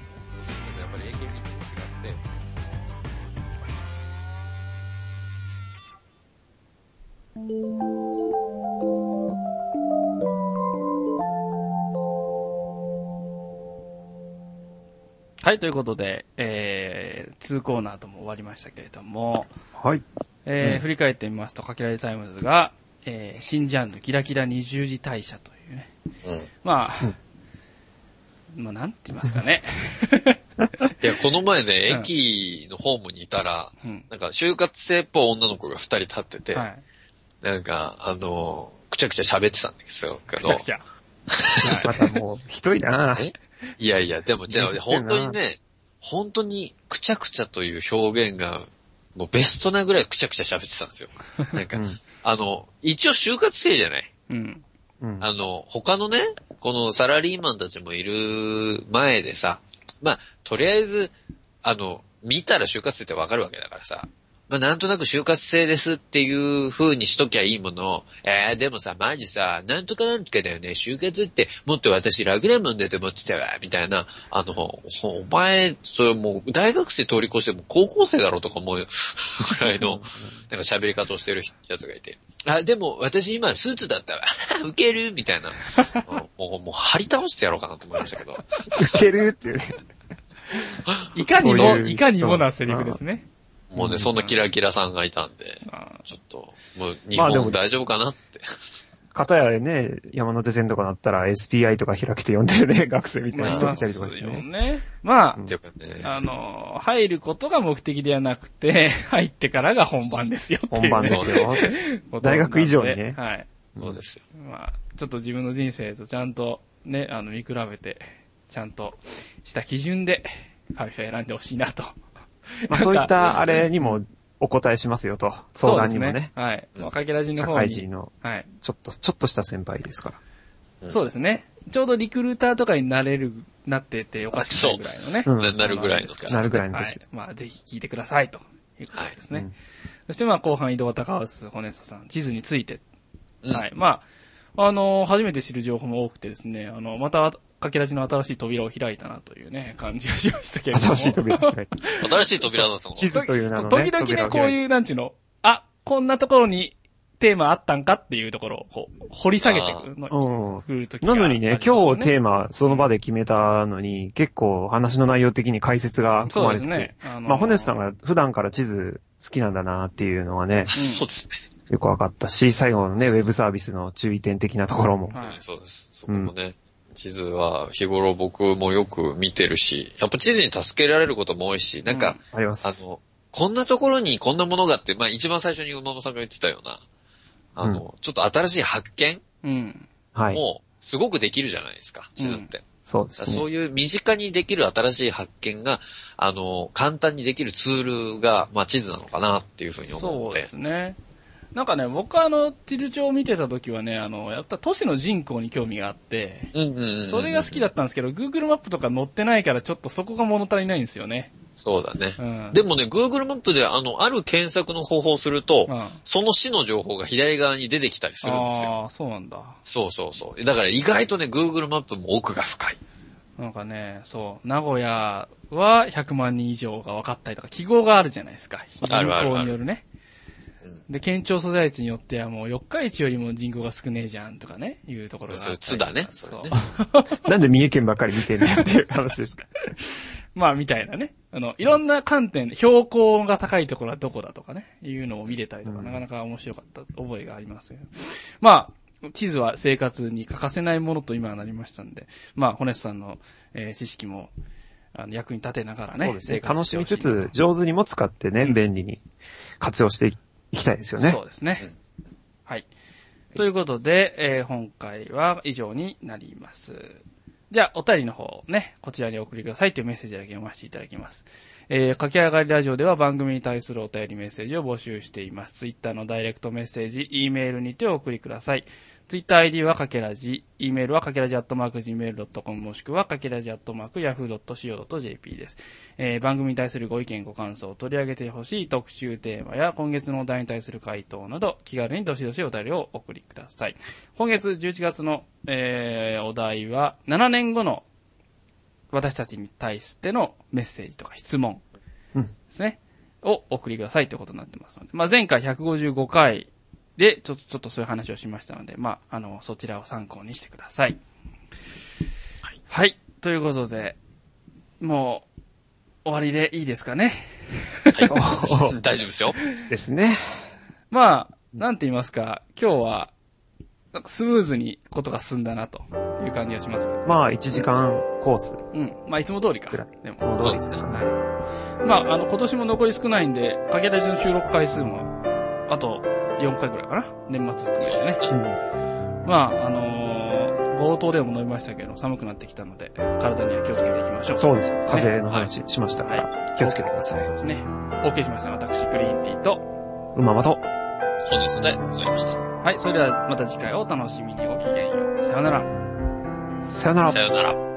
はい、ということで、えー、にコーナーとも終わりましたけれども、 はい。 えーうん、 振り返ってみますと、かけられタイムズが、えー、新ジャンル、キラキラ二十字大社というね。うん、まあ、うん、まあ、なんて言いますかね。 いや、この前ね、駅のホームにいたら、うん、なんか、就活生っぽい女の子が二人立ってて、はい、なんか、あの、くちゃくちゃ喋ってたんですよ。 くちゃくちゃ。 またもう、ひどいなえいやいや、でも、じゃあ、本当にね、本当に、くちゃくちゃという表現が、もうベストなぐらいくちゃくちゃ喋ってたんですよ。なんか、うん、あの、一応就活生じゃない、うん、あの、他のね、このサラリーマンたちもいる前でさ、まあ、とりあえず、あの、見たら就活生ってわかるわけだからさ、まあ、なんとなく就活生ですっていう風にしときゃいいものを、えー、でもさ、マジさ、なんとかなんとかだよね、就活ってもっと私楽なもんだと思ってたわ、みたいな、あの、お前、それもう大学生通り越しても高校生だろうとか思うぐらいの、なんか喋り方をしてるやつがいて、あ、でも私今スーツだったわ、ウケるみたいな、もう、もう張り倒してやろうかなと思いましたけど。 ウケるっていうね。 いかにも、いかにもなセリフですね。 もうね、そんなキラキラさんがいたんで、ちょっと、もう日本大丈夫かなって。 かたやね、山手線とかなったら エスピーアイ とか開けて読んでるね、学生みたいな人いたりとかしてね。 ねまあ、 うん、 あの、入ることが目的ではなくて、入ってからが本番ですよっていう、ね。 本番ですよ。大学以上にね。 はい。 そうですよ。 まあ、ちょっと自分の人生とちゃんとね、あの、見比べて、ちゃんとした基準で会社を選んでほしいなと。 まあ、そういったあれにもお答えしますよと。相談にもね。 ねはい。まあ、かけらじの方に。 社会人の、はい。ちょっと、ちょっとした先輩ですから。 うん、そうですね。ちょうどリクルーターとかになれる、なってておかしくないぐらいのね。 そう。うん、なるぐらいの。 なるぐらいの年です。はい。まあ、ぜひ聞いてくださいということですね。はいうん、そしてまあ、後半移動高ハウス、ホネストさん、地図について。うん、はい。まあ、あのー、初めて知る情報も多くてですね、あの、また、かけらじの新しい扉を開いたなというね、感じがしましたけれども。 新しい扉を開いた。 新しい扉だったの地図という名のね。時々ね、こういう、なんちゅうの、あ、こんなところにテーマあったんかっていうところを、こう、掘り下げてくるの、 うん、なのにね、今日テーマ、その場で決めたのに、結構話の内容的に解説が含まれてて。そうですね。あのー、まあ、ホネスさんが普段から地図好きなんだなっていうのはね。 そうですね。 よくわかったし、最後のね、ウェブサービスの注意点的なところも。 はい、そうです。そこもね。うん地図は日頃僕もよく見てるし、やっぱ地図に助けられることも多いし、なんか、 うん、あります。 あの、こんなところにこんなものがあって、まあ一番最初に馬場さんが言ってたような、あの、うん、ちょっと新しい発見うん。もう、すごくできるじゃないですか、地図って。うん、 そうですね。 そういう身近にできる新しい発見が、あの、簡単にできるツールが、まあ地図なのかなっていうふうに思うので。 そうですね。なんかね、僕はあの、地図帳を見てた時はね、あの、やっぱ都市の人口に興味があって、 うんうんうんうん、 それが好きだったんですけど、Google マップとか載ってないからちょっとそこが物足りないんですよね。 そうだね。うん、でもね、Google マップであの、ある検索の方法をすると、うん、その市の情報が左側に出てきたりするんですよ。 ああ、そうなんだ。 そうそうそう。だから意外とね、Google マップも奥が深い。 なんかね、そう、名古屋はひゃくまんにん以上が分かったりとか、記号があるじゃないですか。人口によるね。で、県庁所在地によってはもう四日市よりも人口が少ねえじゃんとかね、いうところがあったり。 そう、津だね。 そう。 なんで三重県ばっかり見てんねんっていう話ですか。 まあ、みたいなね。あの、いろんな観点、標高が高いところはどこだとかね、いうのを見れたりとか、うん、なかなか面白かった覚えがありますよ。まあ、地図は生活に欠かせないものと今はなりましたんで、まあ、ホネスさんの、えー、知識も、あの、役に立てながらね。 そうですね。楽しみつつ、上手にも使ってね、うん、便利に活用していきたいですよね。 そうですね。うん、はい。ということで、えー、今回は以上になります。じゃあ、お便りの方ね、こちらにお送りくださいというメッセージだけ読ませていただきます。えー、駆け上がりラジオでは番組に対するお便りメッセージを募集しています。ツイッターのダイレクトメッセージ、E メールにてお送りください。 ツイッター アイディー はかけらじ、e メールはかけらじアットマーク ジーメールドットコム もしくはかけらじアットマークヤフードットシーオードットジェーピー です。えー、番組に対するご意見ご感想、取り上げてほしい特集テーマや今月のお題に対する回答など気軽にどしどしお便りをお送りください。今月じゅういちがつの、えー、お題はななねんごの私たちに対してのメッセージとか質問ですね、うん、をお送りくださいということになってますので、まあ、前回ひゃくごじゅうごかいで、ちょっと、ちょっとそういう話をしましたので、まあ、あの、そちらを参考にしてください。はい。はい。ということで、もう、終わりでいいですかね。 はい、大丈夫ですよ。 ですね。 まあ、なんて言いますか、今日は、なんかスムーズにことが進んだなという感じがしますけど。 まあ、いちじかんコース。 うん。まあ、いつも通りか。 でもいつも通りですかね。 まあ、あの、今年も残り少ないんで、かけらじの収録回数も、あと、よんかいぐらいかな、年末含めてね。うん、まあ、あのー、冒頭でも述べましたけど、寒くなってきたので、体には気をつけていきましょう。 そうです。風邪の話しましたから、はい、気をつけてください。 そうですね。OK しました。私、クリーンティーと、 馬場と、 そうですね。ございました。 はい、それではまた次回をお楽しみに。ごきげんよう。さよなら。 さよなら。 さよなら。